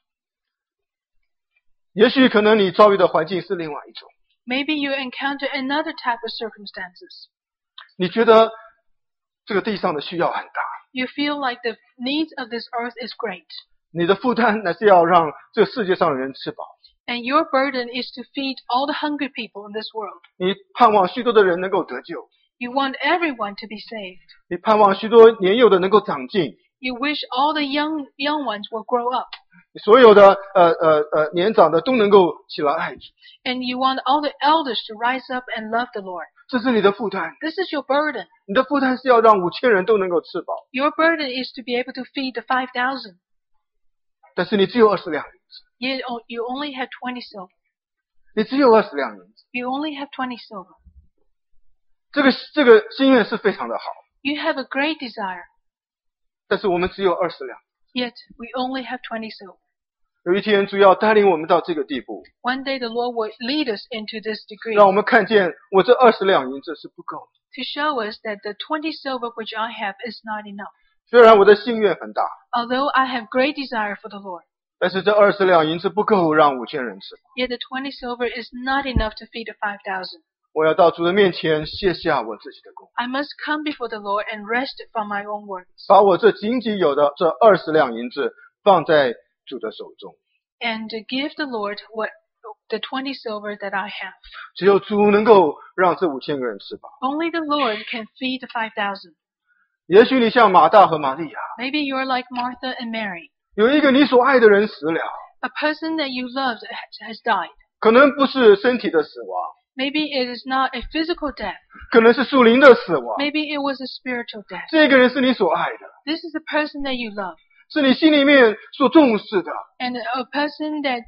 S2: 也许可能你遭遇的环境是另外一种，
S1: Maybe you encounter another type of circumstances.
S2: 你觉得这个地上的需要很大，
S1: You feel like the needs of this earth is great,
S2: 你的负担乃是要让这个世界上的人吃饱，
S1: and your burden is to feed all the hungry people in this world.
S2: 你盼望许多的人能够得救，
S1: You want everyone to be saved.
S2: 你盼望许多年幼的能够长进，
S1: You wish all the young ones will grow up,
S2: 所有的年长的都能够起来爱主，
S1: and you want all the elders to rise up and love the Lord.
S2: 这是你的负担。
S1: This is your burden.
S2: 你的负担是要让5000人都能够吃饱，
S1: Your burden is to be able to feed the 5,000.
S2: 但是你只有20两银子，
S1: Yet you only have 20 silver.
S2: 你只有20两银子。
S1: You only have 20 silver.
S2: 这个心愿是非常的好，
S1: You have a great desire.
S2: 但是我们只有20两。
S1: Yet we only have 20 silver.
S2: 有一天主要带领我们到这个地步，
S1: One day the Lord will lead us into this degree
S2: 让我们看见我这20两银子是不够的。
S1: to show us that the 20 silver which I have is not enough.
S2: 虽然我的心愿很大，
S1: Although I have great desire for the Lord,
S2: 但是这20两银子不够让5000人吃饱。
S1: yet the 20 silver is not enough to feed the 5,000.
S2: 我要到主的面前卸下我自己的功，
S1: I must come before the Lord and rest from my own works,
S2: 把我这仅仅有的这20两银子放在主的手中。
S1: and to give the Lord the 20 silver that I have.
S2: 只有主能够让这5000个人吃饱。
S1: Only the Lord can feed the 5,000.
S2: 也许你像马大和玛利亚，
S1: Maybe you're like Martha and Mary.
S2: 有一个你所爱的人死了，
S1: A person that you loved has died.
S2: 可能不是身体的死亡，
S1: Maybe it is not a physical death.
S2: 可能是属灵的死亡。
S1: Maybe it was a spiritual death.
S2: 这个人是你所爱的，
S1: This is a person that you love,
S2: 是你心里面所重视的，
S1: and a person that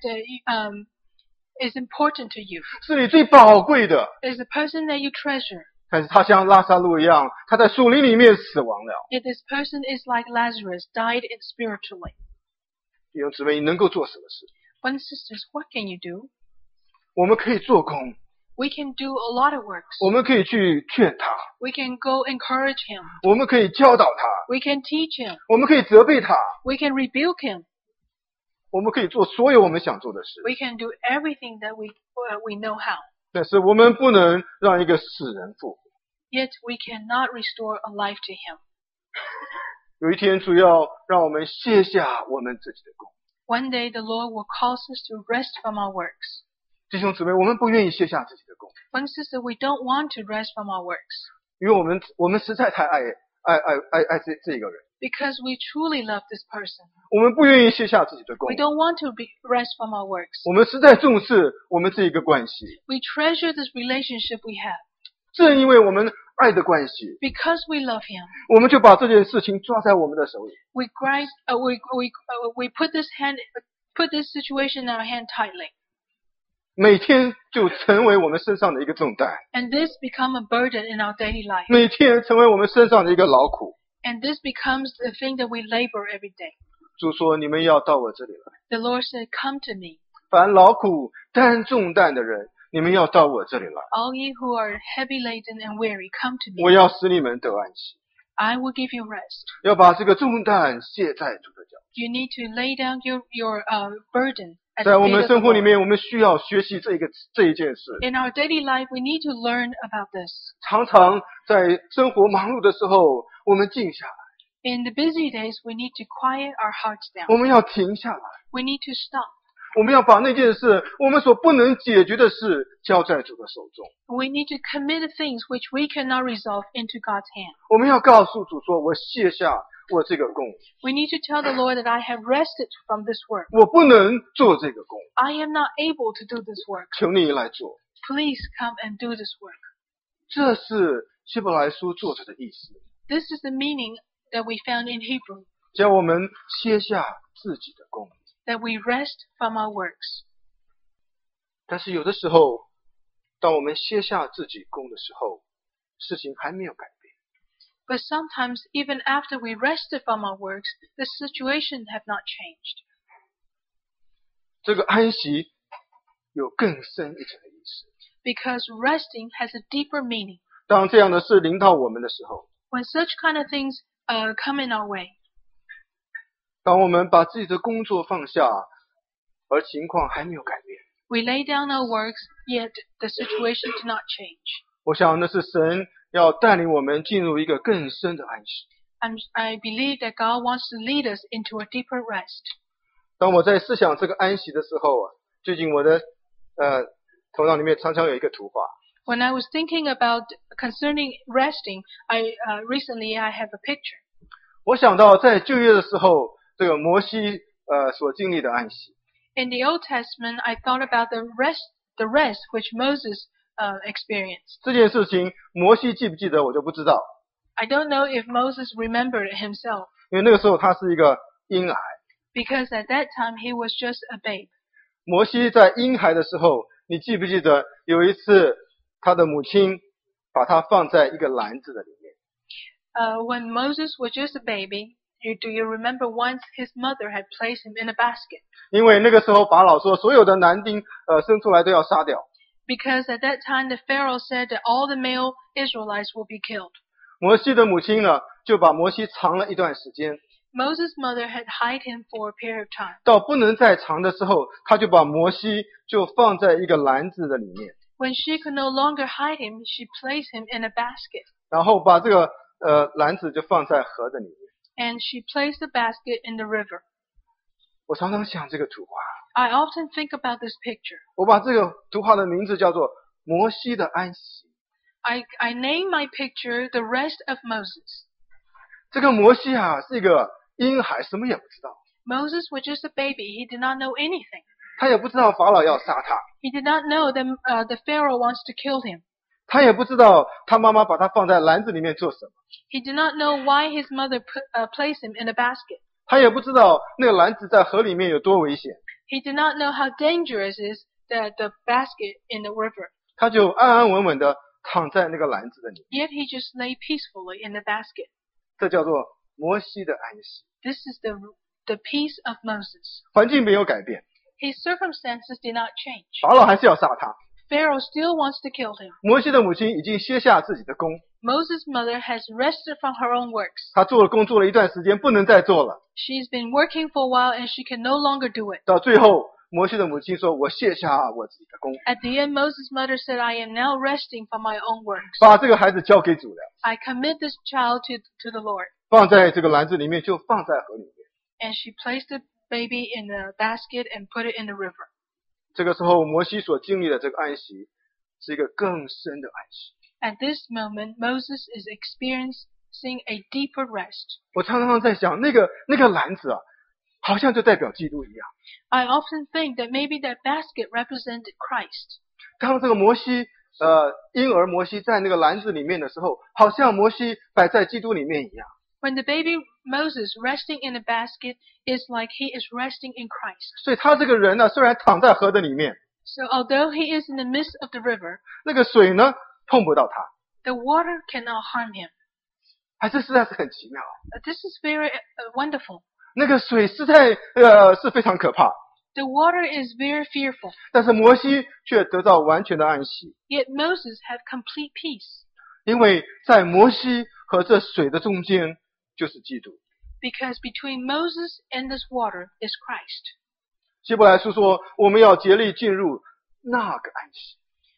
S1: is important to you,
S2: 是你最宝贵的。
S1: is a person that you treasure.
S2: 但是他像拉萨路一样，他在属灵里面死亡了。
S1: Yet this person is like Lazarus, died spiritually.
S2: 弟兄姊妹，你能够做什么事？
S1: Brothers and sisters, what can you do?
S2: 我们可以做工，
S1: We can do a lot of works.
S2: 我们可以去劝他，
S1: We can go encourage him.
S2: 我们可以教导他，
S1: We can teach him.
S2: 我们可以责备他，
S1: We can rebuke him.
S2: 我们可以做所有我们想做的事。
S1: We can do everything that we know how.
S2: 但是我们不能让一个死人复活。
S1: Yet we cannot restore a life to him.
S2: 有一天，主要让我们卸下我们自己的功。
S1: One day the Lord will cause us to rest from our works.
S2: 弟兄姊妹，我们不愿意卸下自己的功，
S1: Brothers and sisters, we don't want to rest from our works
S2: 因为我们实在太爱这个人，
S1: because we truly love this person.
S2: 我们不愿意卸下自己的功
S1: We，don't want to rest from our works.
S2: 我们实在重视我们这一个关系。
S1: We treasure this relationship we have.
S2: 正因为我们爱的关系，
S1: Because we love him,
S2: 我们就把这件事情抓在我们的手里。
S1: we put this situation in our hand tightly.
S2: 每天就成为我们身上的一个重担，
S1: And this become a burden in our daily life.
S2: 每天成为我们身上的一个劳苦。
S1: And this becomes the thing that we labor every day.
S2: 主说：“你们要到我这里来，
S1: The Lord said, come to me.
S2: 凡劳苦担重担的人， 你们要到我这里来，
S1: All ye who are heavy laden and weary, come to
S2: 我
S1: me.
S2: 要使你们得安息。
S1: I will give you rest.
S2: 要把这个重担卸在主的脚。
S1: You need to lay down your burden at
S2: 在
S1: the
S2: 我
S1: feet
S2: 们
S1: of the
S2: 生活里
S1: Lord.
S2: 面，我们需要学习这一件事。
S1: In our daily life, we need to learn about this.
S2: 常常在生活忙碌的时候，我们静下来，
S1: In the busy days, we need to quiet our hearts
S2: 我
S1: down.
S2: 们要停下来，
S1: We need to stop.
S2: 我们要把那件事，我们所不能解决的事，交在主的手中。
S1: We need to commit the things which we cannot resolve into God's hand.
S2: 我们要告诉主说：“我卸下我这个工，
S1: We need to tell the Lord that I have rested from this work.
S2: 我不能做这个工，
S1: I am not able to do this work.
S2: 求你来做。”
S1: Please come and do this work.
S2: 这是希伯来书作者的意思，
S1: This is the meaning that we found in Hebrew,
S2: 叫我们卸下自己的工。
S1: that we rest from our works.
S2: 但是有的时候，当我们卸下自己工的时候，事情还没有改变。
S1: But sometimes, even after we rested from our works, the situation have not changed.
S2: 这个安息有更深一层的意思。
S1: Because resting has a deeper meaning.
S2: 当这样的事临到我们的时候，
S1: When such kind of things come in our way,
S2: 当我们把自己的工作放下，而情况还没有改变，
S1: we lay down our works, yet the situation did not change.
S2: 我想那是神要带领我们进入一个更深的安息。
S1: I believe that God wants to lead us into a deeper rest.
S2: 当我在思想这个安息的时候啊，最近我的头脑里面常常有一个图画。
S1: When I was thinking about concerning resting, recently I have a picture.
S2: 我想到在旧约的时候，这个摩西所经历的安息。
S1: In the Old Testament, I thought about the rest which Moses experienced.
S2: 这件事情，摩西记不记得我就不知道，
S1: I don't know if Moses remembered it himself,
S2: 因为那个时候他是一个婴孩。
S1: because at that time he was just a babe.
S2: 摩西在婴孩的时候，你记不记得有一次他的母亲把他放在一个篮子的里面？
S1: When Moses was just a baby, do you remember once his mother had placed him in a basket?
S2: 因为那个时候法老说，所有的男丁生出来都要杀掉。
S1: Because at that time the Pharaoh said that all the male Israelites will be killed.
S2: 摩西的母亲呢，就把摩西藏了一段时间，
S1: Moses' mother had hid him for a period of time.
S2: 到不能再藏的时候，他就把摩西就放在一个篮子的里面，
S1: When she could no longer hide him, she placed him in a basket.
S2: 然后把这个篮子就放在河的里面。
S1: And she placed the basket in the river.
S2: 我常常想这个图画，
S1: I often think about this picture.
S2: 我把这个图画的名字叫做摩西的安息。
S1: I name my picture The Rest of Moses.
S2: 这个摩西啊，是一个婴孩，什么也不知道，
S1: Moses was just a baby. He did not know anything.
S2: 他也不知道法老要杀他，
S1: He did not know that the Pharaoh wants to kill him.
S2: 他也不知道他妈妈把他放在篮子里面做什么，
S1: He did not know why his mother placed him in a basket.
S2: 他也不知道那个篮子在河里面有多危险，
S1: He did not know how dangerous is the basket in the river.
S2: 他就安安稳稳的躺在那个篮子的里面，
S1: Yet he just lay peacefully in the basket.
S2: 这叫做摩西的安息。
S1: This is the peace of Moses.
S2: 环境没有改变，
S1: His circumstances did not change.
S2: 法老还是要杀他。
S1: Pharaoh still wants to kill him.
S2: 摩西的母亲已经歇下自己的工，
S1: Moses' mother has rested from her own works.
S2: 他做了工做了一段时间，不能再做了。
S1: She's been working for a while and she can no longer do it.
S2: 到最后，摩西的母亲说：“我卸下我自己的工，
S1: At the end, Moses' mother said, I am now resting from my own works.
S2: 把这个孩子交给主了，
S1: I commit this child to the Lord.
S2: 放在这个篮子里面，就放在河里面。”
S1: And she placed the baby in the basket and put it in the river.
S2: 这个时候，摩西所经历的这个安息，是一个更深的安息。
S1: At this moment, Moses is experiencing a deeper rest.
S2: 我常常在想，那个篮子啊，好像就代表基督一样。
S1: I often think that maybe that basket represented Christ.
S2: 当这个摩西婴儿摩西在那个篮子里面的时候，好像摩西摆在基督里面一样。
S1: When the baby Moses resting in the basket is like he is resting in Christ.
S2: 所以他这个人呢，虽然躺在河的里面，
S1: So although he is in the midst of the river,
S2: 那个水呢碰不到他，
S1: the water cannot harm him.
S2: 这实在是很奇妙。
S1: This is very wonderful.
S2: 那个水实在是非常可怕。
S1: The water is very fearful,
S2: 但是摩西却得到完全的安息，
S1: yet Moses had complete peace,
S2: 因为在摩西和这水的中间就是基督。
S1: because between Moses and this water is Christ.
S2: 希伯来书说，我们要竭力进入那个安息。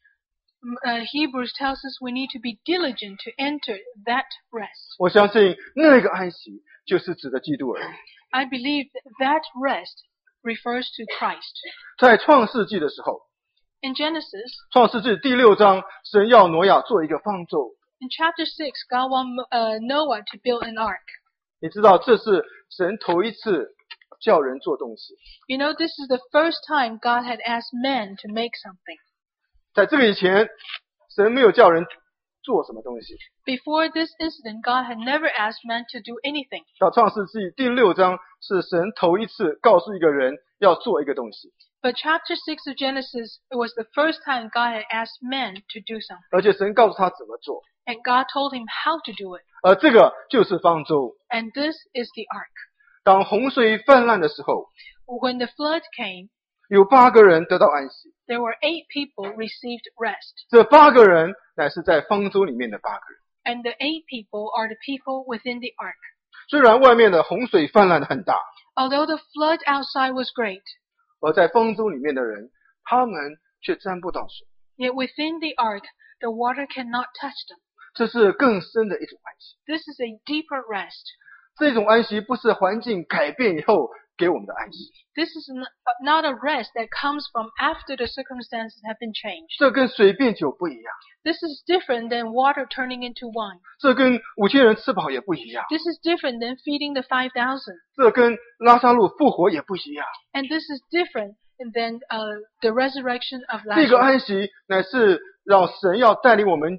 S1: Hebrews tells us we need to be diligent to enter that rest.
S2: 我相信那个安息就是指的基督而已。
S1: I believe that rest refers to Christ.
S2: 在创世纪的时候，
S1: In Genesis,
S2: 创世纪第6章，神要挪亚做一个方舟。
S1: in chapter 6, God wants Noah to build an ark.
S2: 你知道这是神头一次叫人做东西。
S1: You know, this is the first time God had asked men to make something.
S2: 在这个以前，神没有叫人做什么东西。
S1: Before this incident, God had never asked men to do anything.
S2: 到创世纪第6章，是神头一次告诉一个人要做一个东西，
S1: But chapter 6 of Genesis, it was the first time God had asked men to do something.
S2: 而且神告诉他怎么做，
S1: And God told him how to do it.
S2: 而这个就是方舟。
S1: And this is the ark.
S2: 当洪水泛滥的时候，
S1: When the flood came,
S2: 有8个人得到安息，
S1: there were 8 people received rest.
S2: 这8个人乃是在方舟里面的8个人。
S1: And the 8 people are the people within the ark.
S2: 虽然外面的洪水泛滥的很大，
S1: Although the flood outside was great,
S2: 而在方舟里面的人，他们却沾不到水。
S1: yet within the ark, the water cannot touch them.
S2: 这是更深的一种安息。
S1: This is a deeper rest.
S2: 这种安息不是环境改变以后给我们的安息，
S1: This is not a rest that comes from after the circumstances have been changed.
S2: 这跟水变酒不一样，
S1: This is different than water turning into wine.
S2: 这跟5000人吃饱也不一样，
S1: This is different than feeding the 5,000.
S2: 这跟拉撒路复活也不一样。
S1: And this is different than the resurrection of
S2: 这个
S1: Lazarus.
S2: 安息乃是让神要带领我们，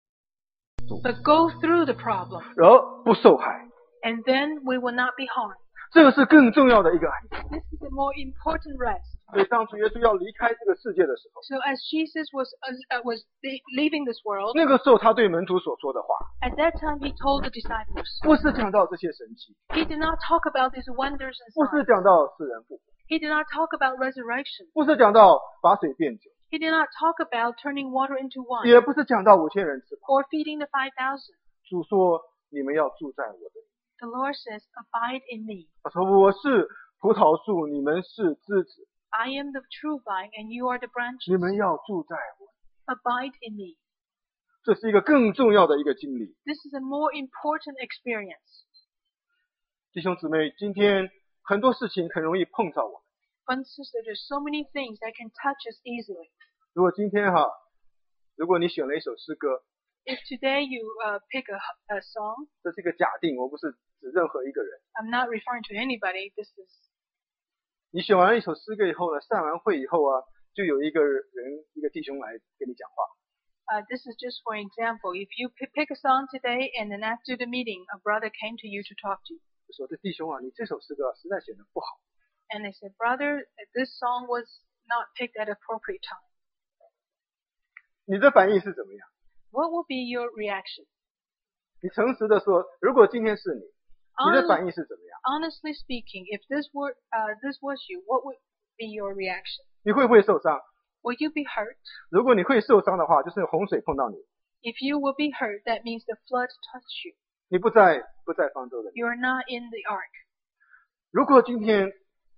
S1: But go through the problem,
S2: 而不受害。
S1: and then we will not be harmed.
S2: 这个是更重要的一个安息。
S1: This is a more important rest.
S2: 所以当主耶稣要离开这个世界的时候，
S1: So as Jesus was leaving this world,
S2: 那个时候他对门徒所说的话，
S1: at that time he told the disciples,
S2: 不是讲到这些神迹，
S1: he did not talk about these wonders and
S2: 不是
S1: signs.
S2: 讲到死人复活，
S1: He did not talk about resurrection.
S2: 不是讲到把水变酒，
S1: He did not talk about turning water into wine
S2: 也不是讲到5000人吃饱。
S1: or feeding the 5,000.
S2: 主说：“你们要住在我的里。
S1: The Lord says, abide in me. ”
S2: 他说：“我是葡萄树，你们是枝子，
S1: I am the true vine and you are the
S2: 你
S1: branches.
S2: 们要住在我。
S1: Abide in me. ”
S2: 这是一个更重要的一个经历。
S1: This is a more important experience.
S2: 弟兄姊妹，今天很多事情很容易碰到我们。
S1: But sister, there's so many things that can touch us easily.
S2: 如果今天如果你选了一首诗歌，
S1: If today you pick a song,
S2: 这是一个假定，我不是指任何一个人。
S1: I'm not referring to anybody. This is
S2: 你选完一首诗歌以后呢，散完会以后就有一个弟兄来跟你讲话。
S1: this is just for example. If you pick a song today and then after the meeting, a brother came to you to talk to you.
S2: 就说：“这弟兄你这首诗歌实在选得不好。
S1: And they said, brother, this song was not picked at appropriate time. ”
S2: 你的反应是怎么样？
S1: What will be your reaction?
S2: 你诚实的说，如果今天是你，你的反应是怎么样？
S1: Honestly speaking, if this was you, what would be your reaction?
S2: 你会不会受伤？
S1: Will you be hurt?
S2: 如果你会受伤的话，就是洪水碰到你，
S1: If you will be hurt, that means the flood touched you.
S2: 你不在方舟的里。
S1: You are not in the ark.
S2: 如果今天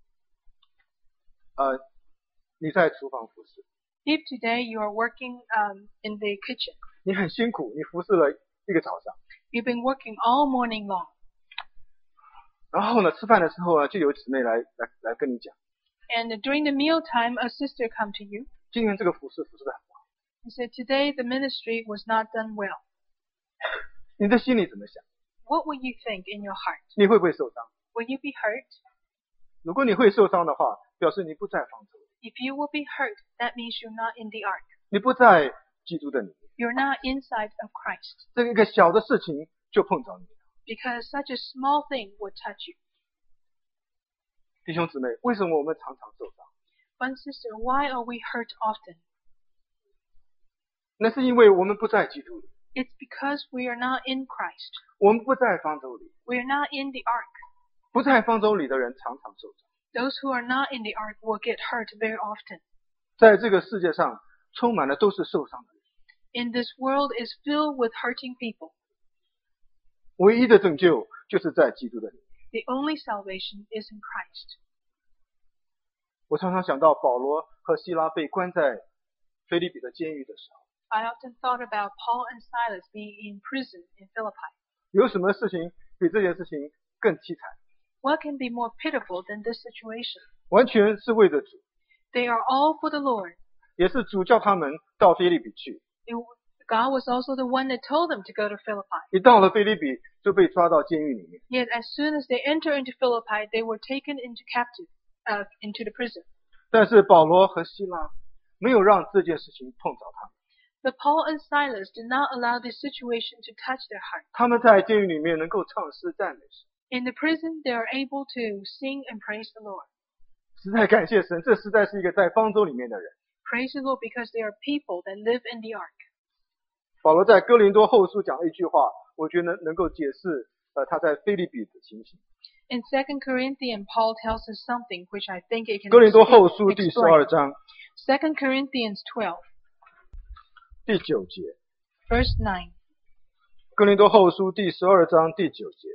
S2: 你在厨房服侍，
S1: If today you are working in the kitchen,
S2: 你很辛苦，你服侍了一个早上，
S1: you've been working all morning long.
S2: 然后呢，吃饭的时候就有姊妹来跟你讲，
S1: And during the mealtime, a sister come to you
S2: 今天这个服侍得很不好，
S1: and said, today the ministry was not done well.
S2: 你的心里怎么想？
S1: What will you think in your heart?
S2: 你会不会受伤？
S1: Will you be hurt?
S2: 如果你会受伤的话，表示你不在方舟，
S1: If you will be hurt, that means you're not in the ark.
S2: 你不在基督的里面，
S1: You're not inside of Christ.
S2: 这个一个小的事情就碰着你。
S1: Because such a small thing would touch you.
S2: 弟兄姊妹，为什么我们常常受伤？
S1: But sister, why are we hurt often?
S2: 那是因为我们不在基督里，
S1: It's because we are not in Christ.
S2: 我们不在方舟里，
S1: We are not in the ark.
S2: 不在方舟里的人常常受伤。
S1: Those who are not in the ark will get hurt very often.
S2: 在这个世界上充满了都是受伤的人，
S1: In this world is filled with hurting people.
S2: 唯一的拯救就是在基督的里面。
S1: The only salvation is in Christ.
S2: 我常常想到保罗和希拉被关在腓立比的监狱的时候，
S1: I often thought about Paul and Silas being in prison in Philippi.
S2: 有什么事情比这件事情更凄惨？
S1: What can be more pitiful than this situation?
S2: 完全是为着主，
S1: They are all for the Lord.
S2: 也是主叫他们到腓立比去。
S1: God was also the one that told them to go to Philippi.
S2: 一到了腓立比就被抓到监狱里面。
S1: Yet as soon as they enter into Philippi, they were taken into the prison.
S2: 但是保罗和希拉没有让这件事情碰着他们，
S1: But Paul and Silas did not allow this situation to touch their heart.
S2: 他们在监狱里面能够唱诗赞美神，
S1: In the prison, they are able to sing and praise the Lord.
S2: 实在感谢神，这实在是一个在方舟里面的人。
S1: Praise the Lord because they are people that live in the ark.
S2: 保罗在哥林多后书讲了一句话，我觉得能够解释他在腓立比的情形。
S1: In 2 Corinthians, Paul tells us something which I think it can
S2: 哥林多后书第
S1: explain.
S2: 12章
S1: 2 Corinthians 12,
S2: 第9节，
S1: verse 9.
S2: 哥林多后书第12章第9节，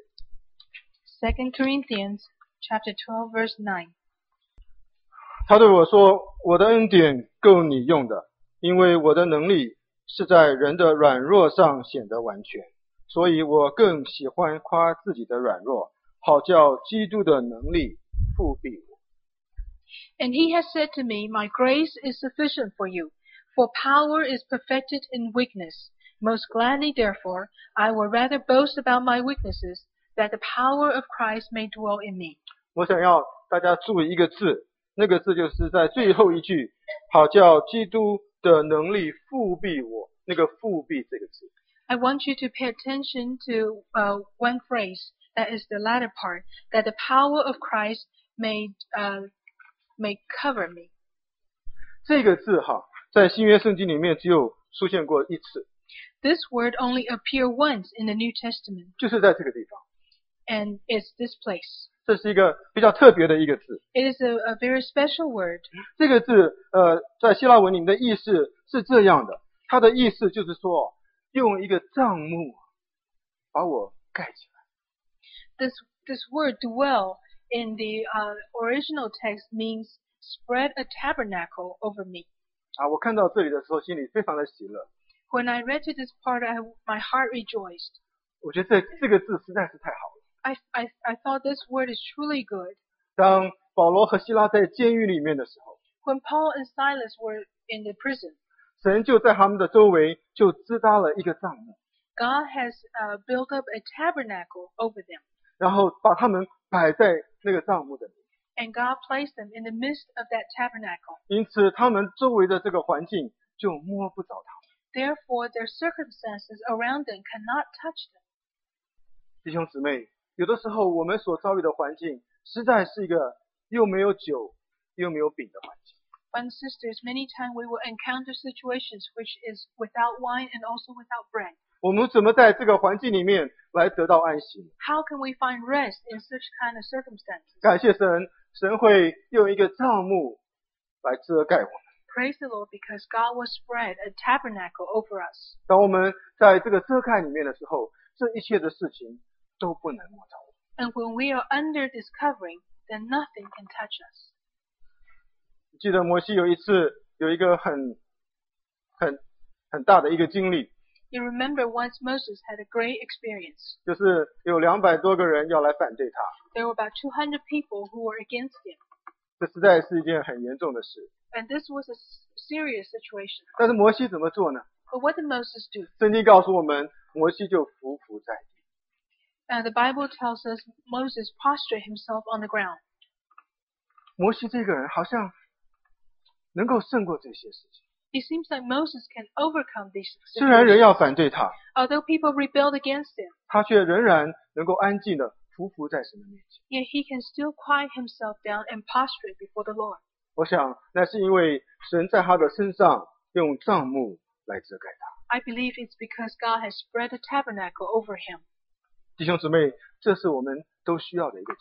S1: 2 Corinthians chapter 12, verse 9.
S2: 他对我说：“我的恩典够你用的，因为我的能力是在人的软弱上显得完全，所以我更喜欢夸自己的软弱，好叫基督的能力复庇我。”
S1: And he has said to me, My grace is sufficient for you, for power is perfected in weakness. Most gladly, therefore, I will rather boast about my weaknesses, that the power of Christ may dwell in me.
S2: 我想要大家注意一个字，那个字就是在最后一句，好叫基督的能力复庇我。那个复庇这个字，
S1: I want you to pay attention to one phrase, that is the latter part, that the power of Christ may cover me.
S2: 这个字哈，在新约圣经里面只有出现过一次，
S1: This word only appeared once in the New Testament,
S2: 就是在这个地方。
S1: and it's this place.
S2: 这是一个比较特别的一个字。
S1: It is a very special word.
S2: 这个字在希腊文里面的意思是这样的，它的意思就是说，用一个帐幕把我盖起来。
S1: This word dwell in the original text means spread a tabernacle over me.
S2: 我看到这里的时候，心里非常的喜乐。
S1: When I read to this part, my heart rejoiced.
S2: 我觉得这个字实在是太好了。
S1: I thought this word is truly good.
S2: 当保罗和希拉在监狱里面的时候，
S1: When Paul and Silas were in the prison,
S2: 神就在他们的周围就支搭了一个帐幕，
S1: God has built up a tabernacle over them,
S2: 然后把他们摆在那个帐幕的里面。
S1: and God placed them in the midst of that tabernacle.
S2: 因此，他们周围的这个环境就摸不着他们。
S1: Therefore, their circumstances around them cannot touch them.
S2: 弟兄姊妹，有的时候我们所遭遇的环境，实在是一个又没有酒又没有饼的环境。
S1: Brothers and sisters, many times we will encounter situations which is without wine and also without bread.
S2: 我们怎么在这个环境里面来得到安息呢？
S1: How can we find rest in such kind of circumstances?
S2: 感谢神，神会用一个帐幕来遮盖我们。
S1: Praise the Lord because God will spread a tabernacle over us.
S2: 当我们在这个遮盖里面的时候，这一切的事情都不能摸着我们。
S1: And when we are under this covering, then nothing can touch us.
S2: 记得摩西有一次有一个很大的一个经历，
S1: You remember once Moses had a great experience.
S2: 就是有200多个人要来反对他，
S1: There were about 200 people who were against him.
S2: 这实在是一件很严重的事。
S1: And this was a serious situation.
S2: 但是摩西怎么做呢？
S1: But what did Moses do?
S2: 圣经告诉我们，摩西就伏在地。
S1: The Bible tells us Moses prostrated himself on the ground.
S2: 摩西这个人好像能够胜过这些事情，
S1: It seems like Moses can overcome these
S2: 虽然人
S1: situations.
S2: 要反对他，
S1: Although people rebelled against him,
S2: 他却仍然能够安静的伏在神的面前。
S1: yet he can still quiet himself down and prostrate before the Lord.
S2: 我想那是因为神在他的身上用帐幕来遮盖他。
S1: I believe it's because God has spread a tabernacle over him.
S2: 弟兄姊妹，这是我们都需要的一个经历。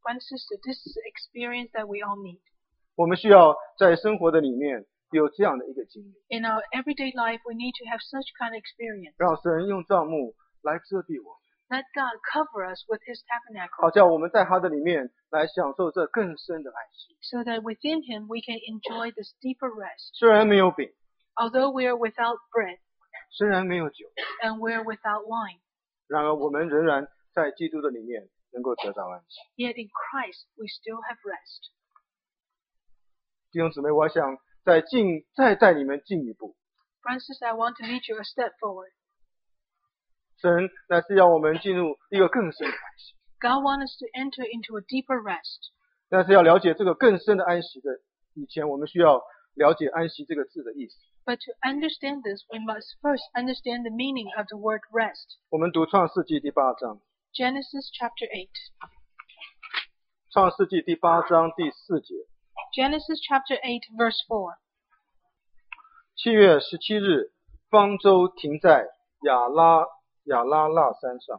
S1: Brothers and sisters, this is the experience that we all need.
S2: 我们需要在生活的里面有这样的一个经历，
S1: In our everyday life, we need to have such kind of experience.
S2: 让神用帐幕来遮蔽我们，
S1: Let God cover us with His
S2: 好
S1: tabernacle,
S2: 叫我们在他的里面来享受这更深的安息。
S1: so that within Him we can enjoy this deeper rest.
S2: 虽然没有饼，
S1: Although we are without bread
S2: 虽然没有酒，
S1: and we are without wine,
S2: 然而我们仍然在基督的里面能够得到安息。
S1: yet in Christ we still have rest.
S2: 弟兄姊妹，我想再带你们进一步，
S1: Brothers and sisters, I want to lead you a step forward.
S2: 神乃是要我们进入一个更深的安息。
S1: God wants us to enter into a deeper rest.
S2: 但是要了解这个更深的安息的以前，我们需要了解安息这个字的意思。
S1: But to understand this, we must first understand the meaning of the word rest.
S2: 我们读创世纪第8章，
S1: Genesis chapter 8.
S2: 创世纪第8章第4节，
S1: Genesis chapter 8 verse 4.
S2: 7月17日，方舟停在亚拉腊山上。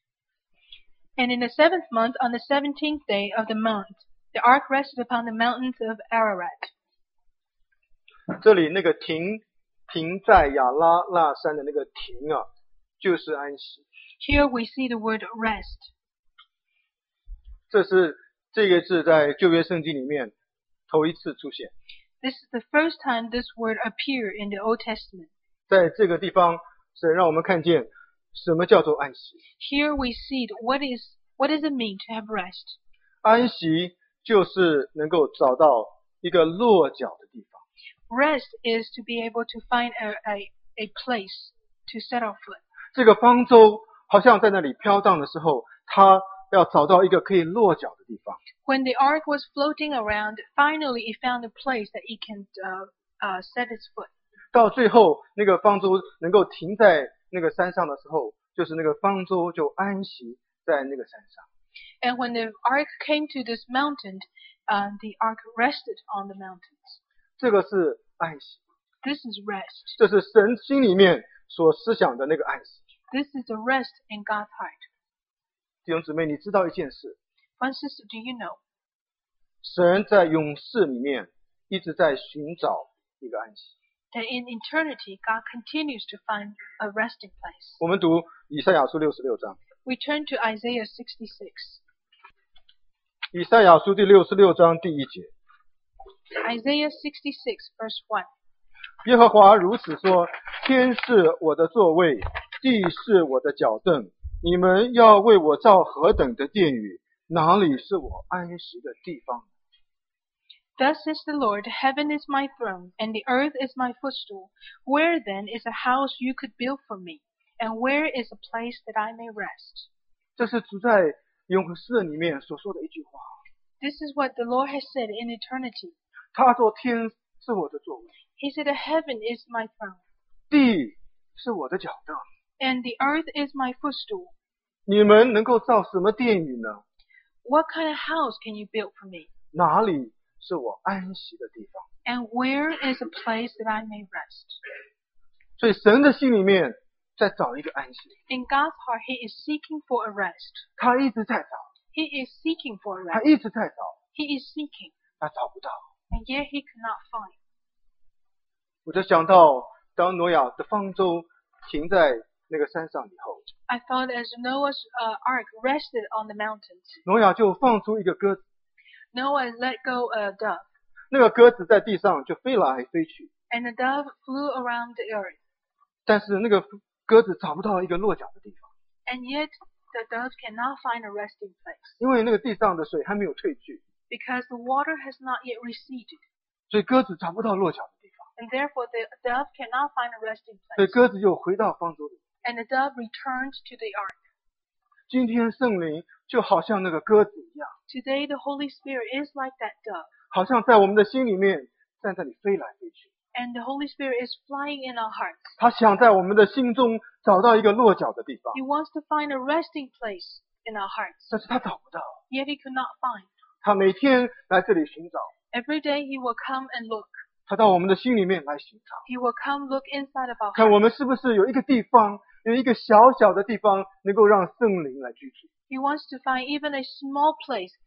S1: And in the 7th month, on the 17th day of the month, the ark rested upon the mountains of Ararat.
S2: 这里那个停在亚拉腊山的那个停啊，就是安息。
S1: Here we see the word rest.
S2: 这是这个字在旧约圣经里面头一次出现。
S1: This is the first time this word appeared in the Old Testament.
S2: 在这个地方，神让我们看见什么叫做安息。
S1: Here we see what does it mean to have rest.
S2: 安息就是能够找到一个落脚的地方。
S1: Rest is to be able to find a place to set our foot.
S2: 这个方舟好像在那里飘荡的时候，它要找到一个可以落脚的地方。
S1: When the ark was floating around, finally it found a place that it can set its foot.
S2: 到最后，那个方舟能够停在那个山上的时候，就是那个方舟就安息在那个山上。
S1: And when the ark came to this mountain, the ark rested on the mountains.
S2: 这个是安息，
S1: This is rest.
S2: 这是神心里面所思想的那个安息。
S1: This is the rest in God's heart.
S2: 弟兄姊妹，你知道一件事，
S1: One sister, do you know?
S2: 神在永世里面一直在寻找一个安息。
S1: That in eternity, God continues to find a resting place.
S2: 我们读以赛亚书66章，
S1: We turn to Isaiah 66.
S2: 以赛亚书第66章第1节，
S1: Isaiah 66 verse 1.
S2: 耶和华如此说：天是我的座位，地是我的脚凳，你们要为我造何等的殿宇？哪里是我安息的地方？
S1: Thus says the Lord, Heaven is my throne, and the earth is my footstool. Where then is a house you could build for me? And where is a place that I may rest?
S2: 这是主在永世里面所说的一句话。
S1: This is what the Lord has said in eternity.
S2: 他说：天是我的座位，
S1: He said, Heaven is my throne,
S2: 地是我的脚凳，
S1: and the earth is my footstool.
S2: 你们能够造什么殿宇呢？
S1: What kind of house can you build for me?
S2: 哪里是我安息的地方？
S1: And where is a place that I may rest?
S2: 所以神的心里面在找一个安息，
S1: In God's heart, He is seeking for a rest.
S2: 他一直在找，
S1: He is seeking for a
S2: 他
S1: rest.
S2: 一直在找，
S1: He is seeking,
S2: 他找不到。
S1: and yet He cannot find.
S2: 我就想到，当挪亚的方舟停在那个山上以后，
S1: I thought as Noah's ark rested on the mountains,
S2: 挪亚就放出一个鸽子，
S1: Noah let go a dove,
S2: 那个鸽子在地上就飞来飞去，
S1: and the dove flew around the earth.
S2: 但是那个鸽子找不到一个落脚的地方，
S1: And yet the dove cannot find a resting place,
S2: 因为那个地上的水还没有退去，
S1: because the water has not yet receded.
S2: 所以鸽子找不到落脚的地方，
S1: And therefore the dove cannot find a resting
S2: 所以
S1: place.
S2: 鸽子又回到方舟里。
S1: And the dove returned to the ark.
S2: 今天圣灵就好像那个鸽子一样，
S1: Today the Holy Spirit is like that dove.
S2: 好像在我们的心里面在这里飞来飞去。
S1: And the Holy Spirit is flying in our hearts.
S2: 他想在我们的心中找到一个落脚的地方，
S1: He wants to find a resting place in our hearts.
S2: 但是他找不到。
S1: Yet he could not find.
S2: 他每天来这里寻找，
S1: Every day he will come and look.
S2: 他到我们的心里面来寻找，
S1: He will come look inside of our
S2: 看
S1: hearts.
S2: 我们是不是有一个地方，有一个小小的地方能够让圣灵来居住。
S1: He wants to find even a small place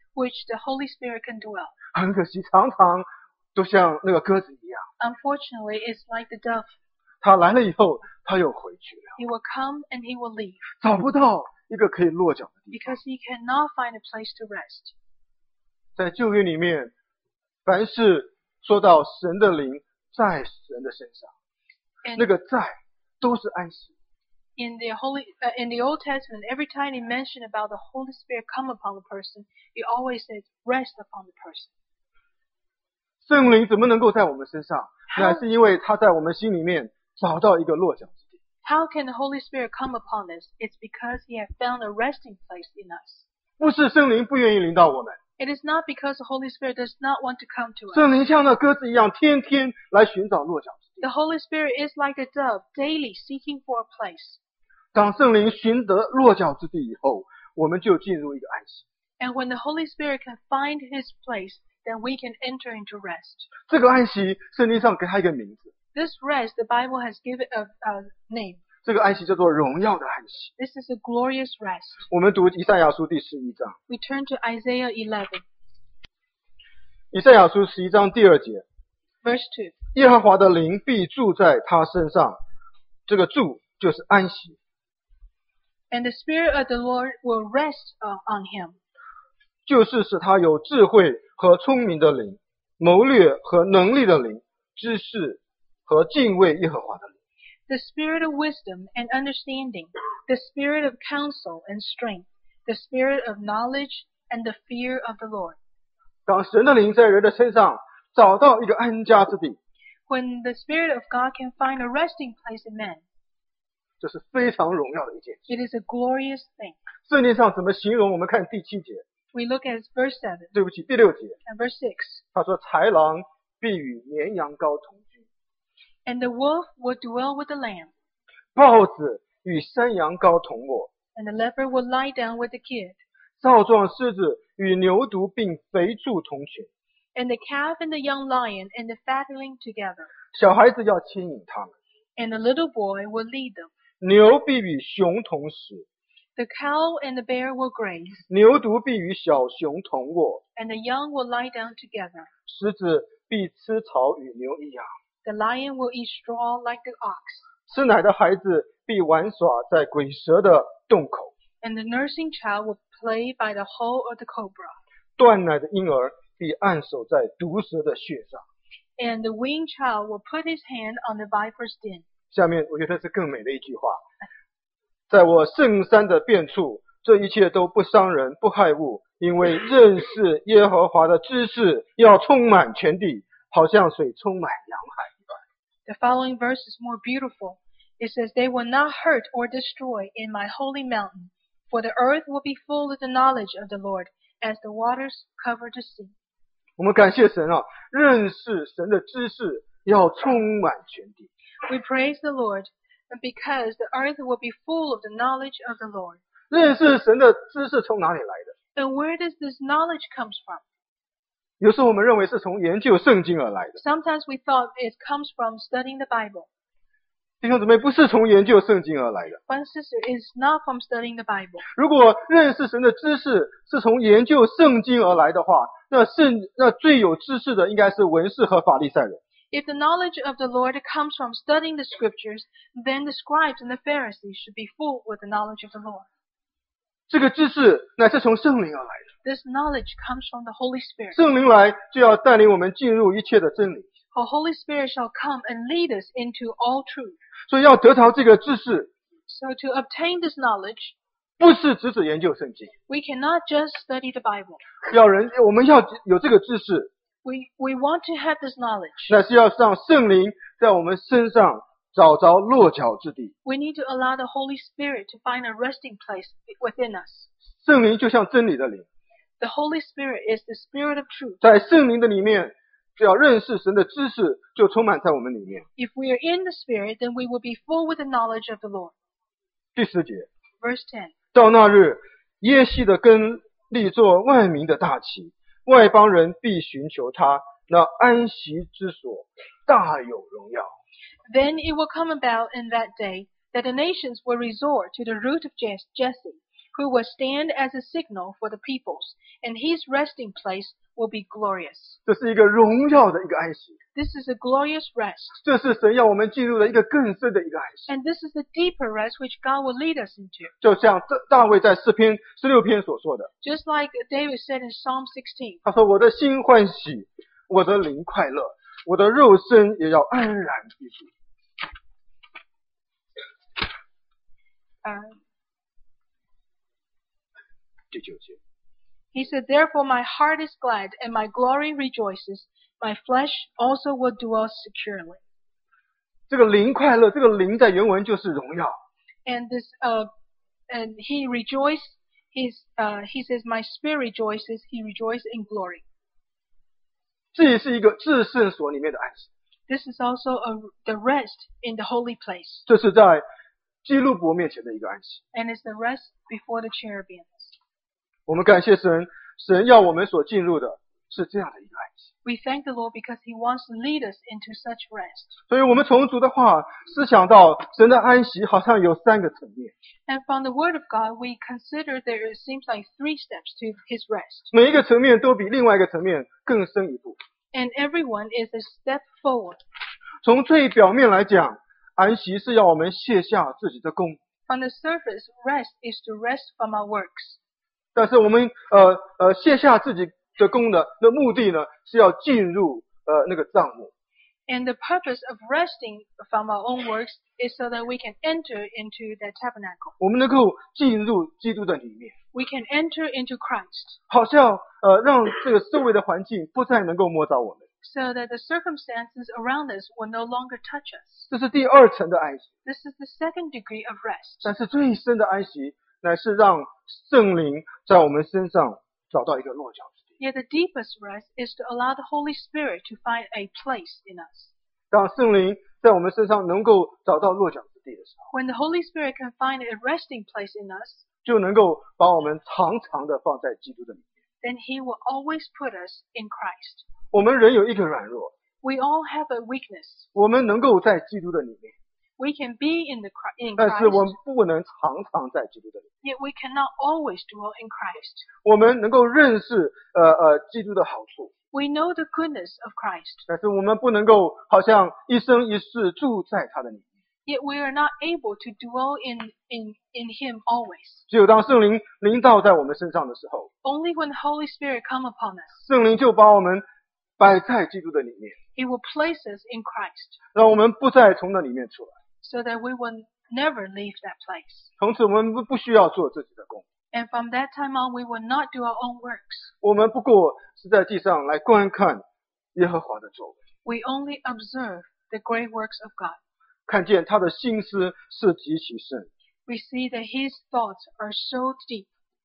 S1: which the Holy Spirit can dwell.
S2: 很可惜，常常都像那个鸽子一样，
S1: Unfortunately, it's like the dove.
S2: 它来了以后，它又回去了，
S1: He will come and he will leave
S2: 找不到一个可以落脚的地方。
S1: because he cannot find a place to rest.
S2: 在旧约里面，凡是说到神的灵在人的身上，
S1: And
S2: 那个在都是安息。
S1: in the Old Testament, every time he mentioned about the Holy Spirit come upon the person, he always says rest upon the person.
S2: 圣灵怎么能够在我们身上？乃是因为他在我们心里面找到一个落脚之地。
S1: How can the Holy Spirit come upon us? It's because he has found a resting place in us.
S2: 不是圣灵不愿意临到我们，
S1: It is not because the Holy Spirit does not want to come to us.
S2: 圣灵像那鸽子一样，天天来寻找落脚之地。
S1: The Holy Spirit is like a dove, daily seeking for a place.
S2: 当圣灵寻得落脚之地以后，我们就进入一个安息。
S1: And when the Holy Spirit can find his place, then we can enter into rest.
S2: 这个安息，圣经上给他一个名字，
S1: This rest, the Bible has given a name.
S2: 这个安息叫做荣耀的安息。
S1: This is a glorious rest.
S2: 我们读以赛亚书第11章，
S1: We turn to Isaiah 11,
S2: 以赛亚书11章第2节，
S1: verse 2.
S2: 耶和华的灵必住在他身上，这个住就是安息。
S1: And the Spirit of the Lord will rest on him.
S2: 就是使他有智慧和聪明的灵，谋略和能力的灵，知识和敬畏耶和华的灵。
S1: The spirit of wisdom and understanding, the spirit of counsel and strength, the spirit of knowledge and the fear of the Lord.
S2: 当神的灵在人的身上找到一个安家之地，
S1: When the Spirit of God can find a resting place in man,
S2: 这是非常荣耀的一件事。
S1: it is a glorious thing.
S2: 圣经上怎么形容？我们看第7节，
S1: We look at verse 7
S2: 对不起，第6节，
S1: and verse 6.
S2: 他说：“豺狼必与绵羊羔同居，
S1: And the wolf will dwell with the lamb,
S2: 豹子与山羊羔同卧，
S1: and the leopard will lie down with the kid,
S2: 少壮狮子与牛犊并肥畜同群，
S1: and the calf and the young lion and the fatling together.
S2: 小孩子要牵引他们。
S1: And the little boy will lead them.
S2: 牛必与熊同食，
S1: The cow and the bear will graze,
S2: 牛犊必与小熊同卧，
S1: and the young will lie down together.
S2: 狮子必吃草与牛一样，
S1: The lion will eat straw like the ox,
S2: 吃奶的孩子必玩耍在鬼蛇的洞口，
S1: and the nursing child will play by the hole of the cobra,
S2: 断奶的婴儿必按手在毒蛇的穴上。
S1: and the weaned child will put his hand on the viper's den.
S2: 下面我觉得是更美的一句话，在我圣山的遍处，这一切都不伤人不害物，因为认识耶和华的知识要充满全地，好像水充满洋海一般。
S1: The following verse is more beautiful. It says, They will not hurt or destroy in my holy mountain, for the earth will be full of the knowledge of the Lord, as the waters cover the sea.
S2: 我们感谢神啊，认识神的知识要充满全地。
S1: We praise the Lord, because the earth will be full of the knowledge of the Lord.
S2: 认识神的知识从哪里来的？
S1: And where does this knowledge comes from?
S2: 有时候我们认为是从研究圣经而来的。
S1: Sometimes we thought it comes from studying the Bible.
S2: 弟兄姊妹，不是从研究圣经而来的。
S1: But sister, it's not from studying the Bible.
S2: 如果认识神的知识是从研究圣经而来的话，那最有知识的应该是文士和法利赛人。
S1: If the knowledge of the Lord comes from studying the scriptures, then the scribes and the Pharisees should be full with the knowledge of the Lord.
S2: 这个知识乃是从圣灵而来的，
S1: This knowledge comes from the Holy Spirit.
S2: 圣灵来就要带领我们进入一切的真理，
S1: For Holy Spirit shall come and lead us into all truth.
S2: 所以要得着这个知识，
S1: So to obtain this knowledge,
S2: 不是只研究圣经，
S1: we cannot just study the Bible.
S2: 我们要有这个知识，
S1: We want to have this knowledge.
S2: 那是要让圣灵在我们身上找着落脚之地。
S1: We need to allow the Holy Spirit to find a resting place within us.
S2: 圣灵就像真理的灵，
S1: The Holy Spirit is the Spirit of truth.
S2: 在圣灵的里面，只要认识神的知识，就充满在我们里面。
S1: If we are in the Spirit, then we will be full with the knowledge of the Lord.
S2: 第10节，
S1: Verse 10.
S2: 到那日，耶西的根立作万民的大旗，外邦人必寻求他，那安息之所大有荣耀。
S1: Then it will come about in that day that the nations will resort to the root of Jesse, who will stand as a signal for the peoples, and his resting place will be glorious.
S2: 这是一个荣耀的一个安息，
S1: This is a glorious rest,
S2: 这是神要我们进入的一个更深的一个安息。
S1: and this is the deeper rest which God will lead us into.
S2: 就像大卫在诗篇16篇所说的，
S1: Just like David said in Psalm 16,
S2: 他说：“我的心欢喜，我的灵快乐，我的肉身也要安然居住。” 第9节。
S1: he said, Therefore my heart is glad, and my glory rejoices. My flesh also will dwell securely.
S2: 这个灵快乐，这个灵在原文就是荣耀。
S1: And this, and he rejoiced. He says, My spirit rejoices. He rejoices in glory.
S2: 这也是一个至圣所里面的安息，
S1: This is also the rest in the holy place,
S2: 这是在基路伯面前的一个安息。
S1: and it's the rest before the cherubims.
S2: 我们感谢神，神要我们所进入的是这样的一个安息。
S1: We thank the Lord because He wants to lead us into such rest.
S2: 所以我们从主的话思想到神的安息，好像有3个层面，
S1: And from the Word of God, we consider there seems like 3 steps to His rest,
S2: 每一个层面都比另外一个层面更深一步。
S1: and everyone is a step forward.
S2: 从最表面来讲，安息是要我们卸下自己的功，
S1: On the surface, rest is to rest from our works.
S2: 但是我们卸下自己的功的目的呢，是要进入那个帐幕。
S1: And the purpose of resting from our own works is so that we can enter into the tabernacle.
S2: 我们能够进入基督的里面，
S1: We can enter into Christ,
S2: 好像让这个周围的环境不再能够摸着我们。
S1: so that the circumstances around us will no longer touch us.
S2: 这是第2层的安息，
S1: This is the second degree of rest.
S2: 但是最深的安息乃是让圣灵在我们身上找到一个落脚之地。
S1: Yet the deepest rest is to allow the Holy Spirit to find a place in us.
S2: 当圣灵在我们身上能够找到落脚之地的时候，
S1: When the Holy Spirit can find a resting place in us,
S2: 就能够把我们常常的放在基督的里面。
S1: then He will always put us in Christ.
S2: 我们人有一个软弱，
S1: We all have a weakness.
S2: 我们能够在基督的里面，
S1: We can be in in
S2: 但是我
S1: Christ,
S2: 们不能常常在基督的里面。
S1: yet we cannot always dwell in Christ.
S2: 我们能够认识基督的好处，
S1: We know the goodness of Christ,
S2: 但是我们不能够好像一生一世住在他的里面。
S1: yet we are not able to dwell in Him always.
S2: 只有当圣灵临到在我们身上的时候，
S1: Only when the Holy Spirit come upon us,
S2: 圣灵就把我们摆在基督的里面，
S1: He will place us in Christ,
S2: 让我们不再从那里面出来。
S1: so that we will never leave that place.
S2: 从此我们不需要做自己的工，
S1: And from that time on, we will not do our own works.
S2: 我们不过是在地上来观看耶和华的作为，
S1: We only observe the great works of God.
S2: 看见他的心思是极其深。
S1: We see that His thoughts are so deep.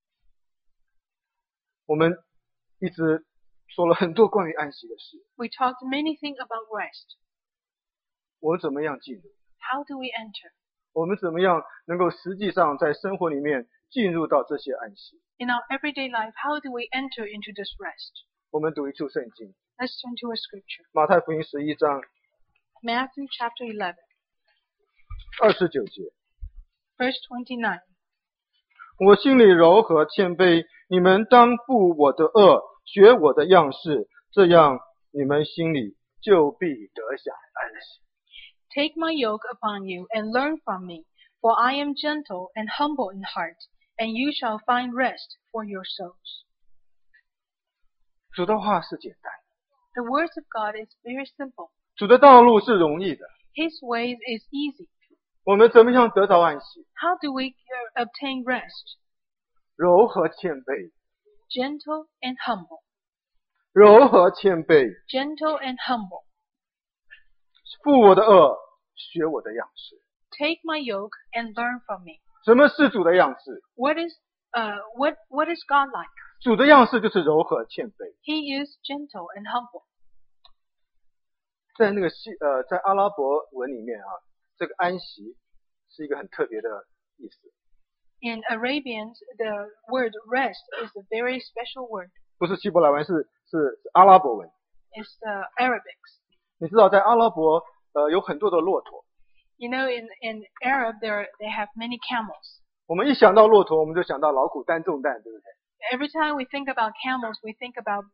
S2: 我们一直说了很多关于安息的事，
S1: We talked many things about rest.
S2: 我们怎么样进入？
S1: How do we enter?
S2: 我们怎么样能够实际上在生活里面进入到这些安息？
S1: In our everyday life, how do we enter into this rest?
S2: 我们读一处圣经，
S1: Let's turn to a scripture.
S2: 马太福音11章
S1: Matthew chapter 11,
S2: 29节。
S1: verse 29.
S2: 我心里柔和谦卑，你们当负我的恶，学我的样式，这样你们心里就必得享安息。
S1: Take my yoke upon you and learn from me, for I am gentle and humble in heart, and you shall find rest for your souls.
S2: 主的话是简单的，
S1: The words of God is very simple.
S2: 主的道路是容易的。
S1: His ways is easy.
S2: 我们怎么样得到安息？
S1: How do we obtain rest?
S2: 柔和谦卑，
S1: Gentle and humble.
S2: 柔和谦卑，
S1: Gentle and humble.
S2: 负我的恶，学我的样式。
S1: Take my yoke and learn from me.
S2: 什么是主的样式？
S1: What is God like?
S2: 主的样式就是柔和谦卑。
S1: He is gentle and humble.
S2: 在那个在阿拉伯文里面啊，这个安息是一个很特别的意思，
S1: In Arabians, the word rest is a very special word.
S2: 不是希伯来文，是阿拉伯文。
S1: It's the Arabics.
S2: 你知道，在阿拉伯有很多的骆驼，
S1: You know, in Arab, they have many camels.
S2: 我们一想到骆驼，我们就想到劳苦担重担，对不对？
S1: Every time we think about camels, we think about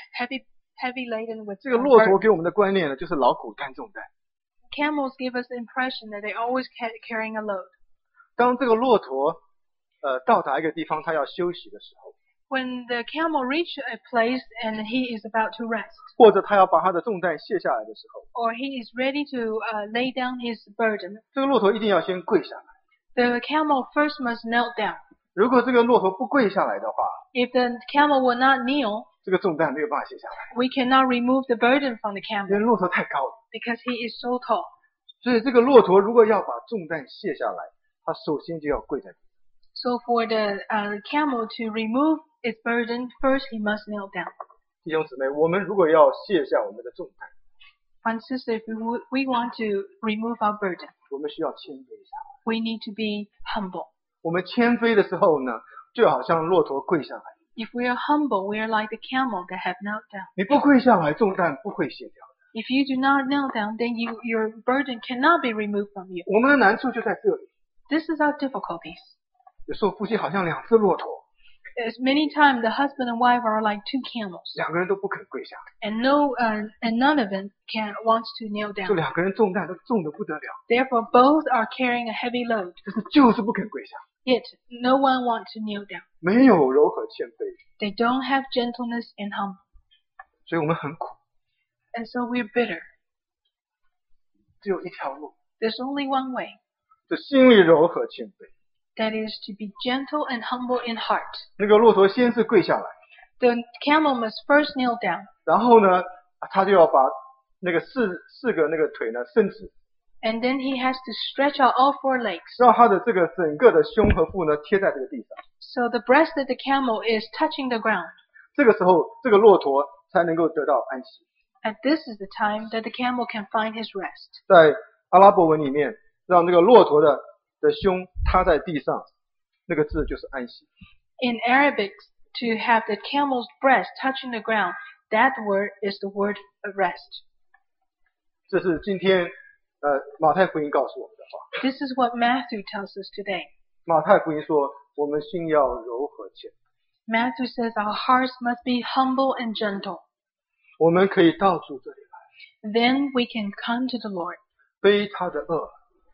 S1: heavy laden with
S2: 这个骆驼
S1: burden.
S2: 给我们的观念呢，就是劳苦担重担。
S1: Camels give us the impression that they always carrying a load.
S2: 当这个骆驼到达一个地方，它要休息的时候，
S1: When the camel reaches a place and he is about to rest,
S2: 或者它要把它的重担卸下来的时候，
S1: or he is ready to lay down his burden,
S2: 这个骆驼一定要先跪下来。
S1: the camel first must kneel down.
S2: 如果这个骆驼不跪下来的话，
S1: If the camel will not kneel,
S2: 这个重担没有办法卸下来，
S1: we cannot remove the burden from the
S2: 因
S1: camel
S2: 为骆驼太高了。
S1: because he is so tall.
S2: 所以这个骆驼如果要把重担卸下来，它首先就要跪在地。
S1: So for the camel to remove its burden, first he must kneel down.
S2: 弟兄姊妹，我们如果要卸下我们的重担，
S1: One sister, if we want to remove our burden,
S2: 我们需要谦卑一下。
S1: we need to be humble.
S2: 我们谦卑的时候呢，就好像骆驼跪下来，
S1: If we are humble, we are like the camel that have knelt down.
S2: 你不跪下来，重担不会卸掉。
S1: If you do not kneel down, then your burden cannot be removed from you.
S2: 我们的难处就在这里。
S1: This is our difficulties.
S2: 有时候夫妻好像两只骆驼，
S1: As many times the husband and wife are like two camels,
S2: 两个人都不肯跪下来，
S1: and none of them wants to kneel
S2: 就
S1: down.
S2: 两个人重担都重得不得了，
S1: Therefore, both are carrying a heavy load.
S2: 就是不肯跪下，
S1: Yet no one wants to kneel down.
S2: 没有柔和谦卑，
S1: They don't have gentleness and humble,
S2: 所以我们很苦。
S1: and so we're bitter.
S2: 只有一条路，
S1: There's only one way.
S2: 就心里柔和谦卑。
S1: That is to be gentle and humble in heart.
S2: 那个骆驼先是跪下来，
S1: The camel must first kneel down,
S2: 然后呢，他就要把那个四个那个腿呢伸直，
S1: and then he has to stretch out all four legs.
S2: 让他的这个整个的胸和腹呢贴在这个地上。
S1: So the breast of the camel is touching the ground.
S2: 这个时候，这个骆驼才能够得到安息。
S1: And this is the time that the camel can find his rest.
S2: 在阿拉伯文里面，让这个骆驼的胸踏在地上，那个字就是安息。
S1: In Arabic, to have the camel's breast touching the ground, that word is the word of rest.
S2: 这是今天马太福音告诉我们的话。
S1: This is what Matthew tells us today.
S2: 马太福音说，我们心要柔和谦卑，
S1: Matthew says our hearts must be humble and gentle.
S2: 我们可以到主这里来，
S1: Then we can come to the Lord.
S2: 背他的轭，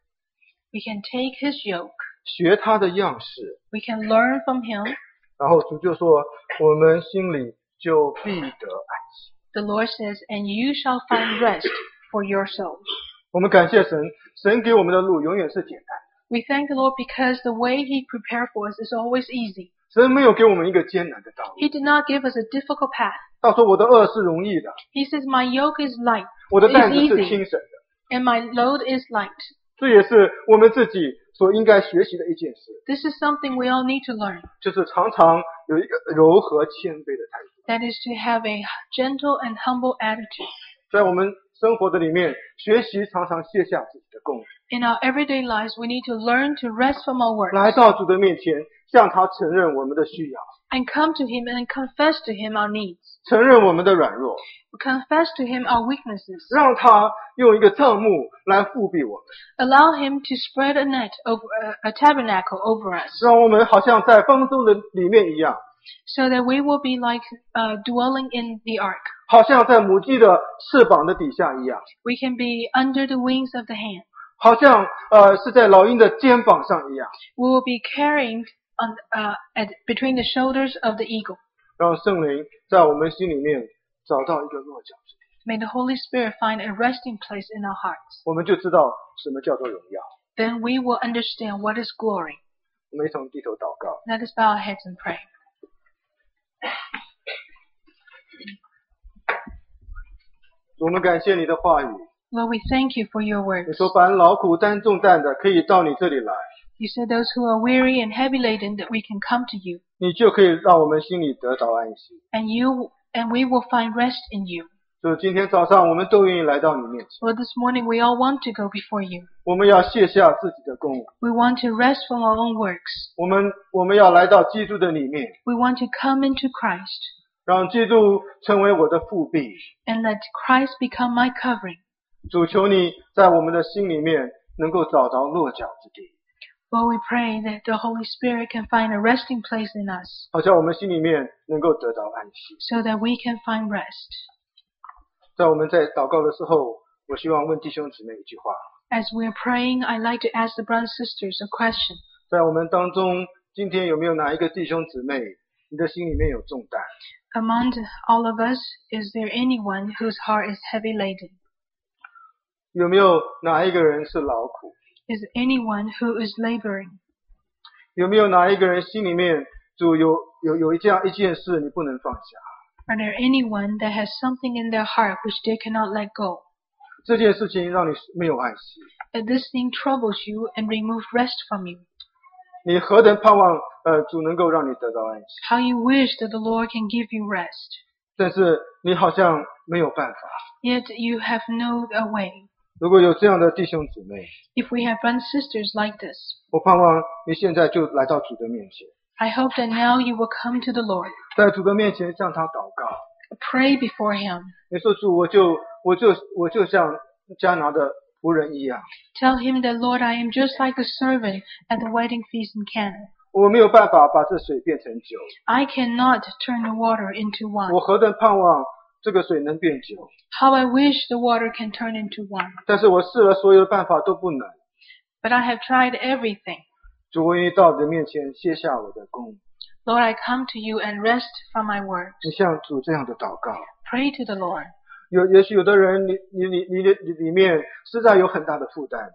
S1: We can take his yoke.
S2: 学他的样式，
S1: We can learn from him.
S2: 然后主就说，我们心里就必得安息。
S1: The Lord says, and you shall find rest for your souls.
S2: 我们感谢神，神给我们的路永远是简单的，
S1: We thank the Lord because the way he prepared for us is always easy.
S2: 神没有给我们一个艰难的道路。
S1: He did not give us a difficult path.
S2: 他说我的轭是容易的，
S1: He says, my yoke is light
S2: 我的担
S1: It's
S2: 子是
S1: easy.
S2: 轻省的。
S1: and my load is light.
S2: 这也是我们自己所应该学习的一件事，
S1: This is something we all need to learn.
S2: 就是常常有一个柔和谦卑的态度，
S1: That is to have a gentle and humble attitude.
S2: 在我们生活的里面学习常常卸下自己的功，
S1: In our everyday lives, we need to learn to rest from our work
S2: 来到主的面前，向他承认我们的需要，
S1: and come to him and confess to him our needs.
S2: 承认我们的软弱，
S1: We confess to him our weaknesses.
S2: 让他用一个帐幕来覆庇我们，
S1: Allow him to spread a net over a tabernacle over us,
S2: 让我们好像在方舟的里面一样，
S1: so that we will be like dwelling in the ark.
S2: 好像在母鸡的翅膀的底下一样，
S1: We can be under the wings of the hand.
S2: 好像是在老鹰的肩膀上一样，
S1: We will be carrying between the shoulders of the eagle.
S2: 让圣灵在我们心里面找到一个落脚之地，
S1: May the Holy Spirit find a resting place in our hearts.
S2: 我们就知道什么叫做荣耀。
S1: Then we will understand what is glory.
S2: 我们一同低头祷告。
S1: Let us bow our heads and pray.
S2: 我们感谢你的话语，
S1: Lord, we thank you for your
S2: 你
S1: words.
S2: 说凡劳苦担重担的，可以到你这里来，
S1: You said those who are weary and heavy laden that we can come to you,
S2: 你就可以让我们心里得到安息。
S1: and we will find rest in you.
S2: 所以今天早上我们都愿意来到你面前，
S1: Lord, this morning we all want to go before you.
S2: 我们要卸下自己的功，
S1: We want to rest from our own works.
S2: 我们要来到基督的里面，
S1: We want to come into Christ
S2: 让基督成为我的覆庇。
S1: and let Christ become my covering.
S2: 主求你在我们的心里面能够找到落脚之地，
S1: Lord, we pray that the Holy Spirit can find a resting place in us,
S2: 好像我们心里面能够得到安息。
S1: so that we can find rest.
S2: 在我们在祷告的时候，我希望问弟兄姊妹一句话：
S1: As we're praying, I'd like to ask the brothers and sisters a question.
S2: 在我们当中，今天有没有哪一个弟兄姊妹，你的心里面有重担？
S1: Among all of us, is there anyone whose heart is heavy laden?
S2: 有没有哪一个人是劳苦？
S1: Is there anyone who is laboring?
S2: 有没有哪一个人心里面主有一件事你不能放下？
S1: Are there anyone that has something in their heart which they cannot let go?
S2: 这件事情让你没有安息，
S1: That this thing troubles you and removes rest from you.
S2: 你何等盼望主能够让你得到安息，
S1: How you wish that the Lord can give you rest.
S2: 但是你好像没有办法。
S1: Yet you have no way.
S2: 如果有这样的弟兄姊妹，
S1: If we have brothers and sisters like this,
S2: 我盼望你现在就来到主的面前，
S1: I hope that now you will come to the Lord.
S2: 在主的面前向他祷告。
S1: Pray before Him.
S2: 你说主，我就像迦拿的仆人一样，
S1: Tell Him that, Lord, I am just like a servant at the wedding feast in Cana.
S2: 我没有办法把这水变成酒，
S1: I cannot turn the water into wine.
S2: 我何等盼望这个水能变酒，
S1: How I wish the water can turn into wine.
S2: 但是我试了所有的办法都不能。
S1: But I have tried everything.
S2: 主，我愿意到你的面前卸下我的功。
S1: Lord, I come to you and rest from my work.
S2: 你像主这样的祷告，
S1: Pray to the Lord.
S2: 也许有的人你里面实在有很大的负担，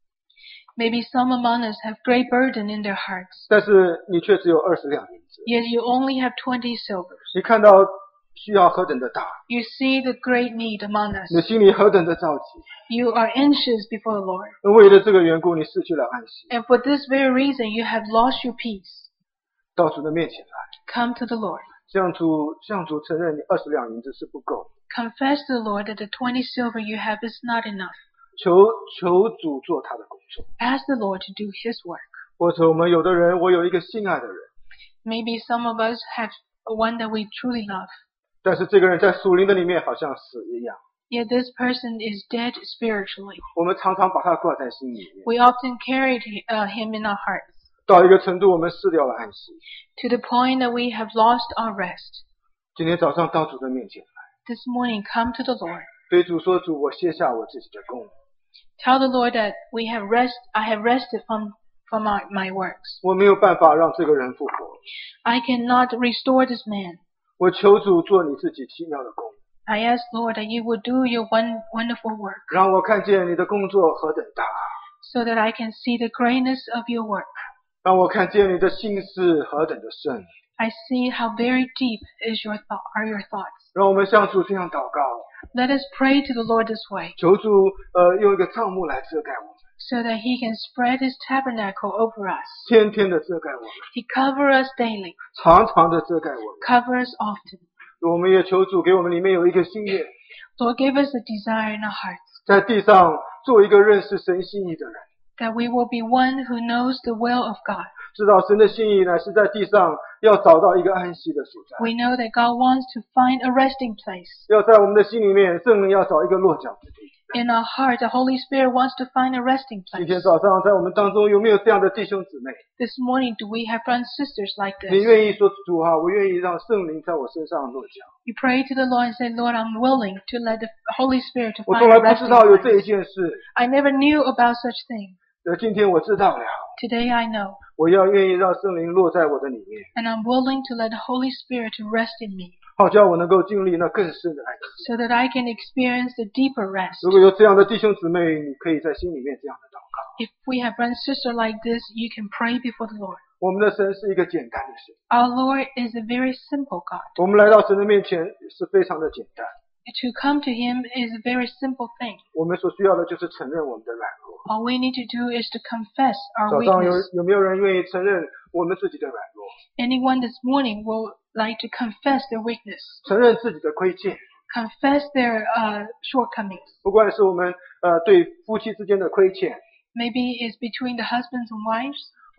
S1: Maybe some among us have great burden in their hearts.
S2: 但是你却只有20两银子，
S1: Yet you only have 20 silvers.
S2: 你看到需要何等的大，
S1: You see the great need among us.
S2: 你的心里何等的着急，
S1: You are anxious before the Lord.
S2: 为了这个缘故，你失去了安息。
S1: And for this very reason, you have lost your peace.
S2: 到主的面前来，
S1: Come to the Lord.
S2: 向主承认你20两银子是不够，
S1: Confess to the Lord that the 20 silver you have is not enough.
S2: 求主做他的工作。
S1: Ask the Lord to do His work.
S2: 或者我们有的人，我有一个心爱的人，
S1: Maybe some of us have one that we truly love.
S2: 但是这个人在属灵的里面好像死一样，
S1: Yet this person is dead spiritually.
S2: 我们常常把他挂在心里面，
S1: We often carried him in our hearts
S2: 到一个程度，我们失掉了安息。
S1: to the point that we have lost our rest.
S2: 今天早上到主的面前来，
S1: This morning, come to the Lord.
S2: 对主说：“主，我卸下我自己的功，
S1: Tell the Lord that I have rested from my works.
S2: 我没有办法让这个人复活，
S1: I cannot restore this man.
S2: 我求主做你自己奇妙的工，
S1: I ask, Lord, that you will do your wonderful work
S2: 让我看见你的工作何等大，
S1: so that I can see the greatness of your work.
S2: 让我看见你的心思何等的深，
S1: I see how very deep are your thoughts.
S2: 让我们向主这样祷告，
S1: Let us pray to the Lord this way
S2: 求主用一个帐幕来遮盖我们，
S1: so that He can spread His tabernacle over us.
S2: 天天的遮盖我们，
S1: He covers us daily,
S2: 常常的遮盖我们。
S1: covers us often.
S2: 我们也求主给我们里面有一个心愿，
S1: Lord, give us a desire in our hearts
S2: 在地上做一个认识神心意的人，
S1: that we will be one who knows the will of God.
S2: 知道神的心意乃是在地上要找到一个安息的所在，
S1: We know that God wants to find a resting place.
S2: 要在我们的心里面，圣灵要找一个落脚之地。
S1: In our heart, the Holy Spirit wants to find a resting
S2: 今
S1: place.
S2: 天早上在我们当中有没有这样的弟兄姊妹？
S1: This morning, do we have brothers and sisters like
S2: 你
S1: this?
S2: 愿意说主啊，我愿意让圣灵在我身上落脚。
S1: You pray to the Lord and say, Lord, I'm willing to let the Holy Spirit to
S2: 我
S1: find
S2: 从
S1: a
S2: 来不
S1: resting
S2: 知道有这
S1: place.
S2: 一件事，
S1: I never knew about such thing.
S2: 今天我知道了，
S1: Today I know.
S2: 我要愿意让圣灵落在我的里面，
S1: And I'm willing to let the Holy Spirit to rest in me
S2: 好叫我能够经历那更深的爱情。
S1: so that I can experience the deeper rest.
S2: 如果有这样的弟兄姊妹，你可以在心里面这样的祷告。
S1: If we have brother and sister like this, you can pray before the Lord.
S2: 我们的神是一个简单的神，
S1: Our Lord is a very simple God.
S2: 我们来到神的面前是非常的简单。
S1: To come to Him is a very simple thing.
S2: 我们所需要的就是承认我们的软弱。
S1: All we need to do is to confess our
S2: 早上
S1: weakness.
S2: 有没有人愿意承认我们自己的软弱，
S1: Anyone this morning will like to confess their weakness,
S2: 承认自己的亏欠？
S1: confess their shortcomings.
S2: 不管是我们对夫妻之间的亏欠，
S1: Maybe it's between the husbands and wives,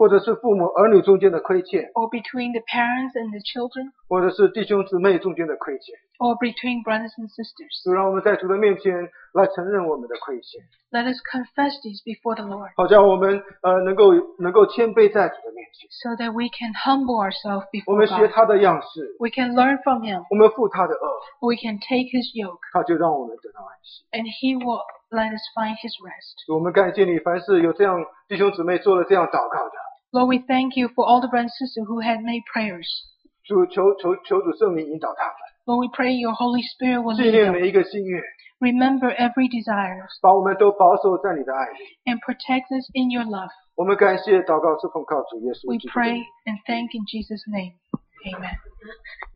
S2: 或者是父母儿女中间的亏欠，
S1: or between the parents and the children,
S2: 或者是弟兄姊妹中间的亏欠，
S1: or between brothers and sisters.
S2: 就让我们在主的面前来承认我们的亏欠，
S1: Let us confess this before the Lord,
S2: 好叫我们能够谦卑在主的面前，
S1: so that we can humble ourselves
S2: 我
S1: before
S2: 们学
S1: God.
S2: 他的样式，
S1: We can learn from Him.
S2: 我们负他的恶，
S1: We can take His yoke,
S2: 他就让我们得到安息。
S1: and He will let us find His rest.
S2: 主，我们感谢你，凡是有这样弟兄姊妹做了这样祷告的，
S1: Lord, we thank You for all the brothers and sisters who had made prayers.
S2: 主求主圣灵引导他们，
S1: Lord, we pray Your Holy Spirit will
S2: 纪
S1: lead
S2: 念
S1: them.
S2: 每一个心愿，
S1: Remember every desire
S2: 把我们都保守在你的爱里。
S1: and protect us in Your love.
S2: 我们感谢祷告是奉靠主耶稣
S1: We
S2: 基督的
S1: pray
S2: 名。
S1: and thank in Jesus' name. Amen.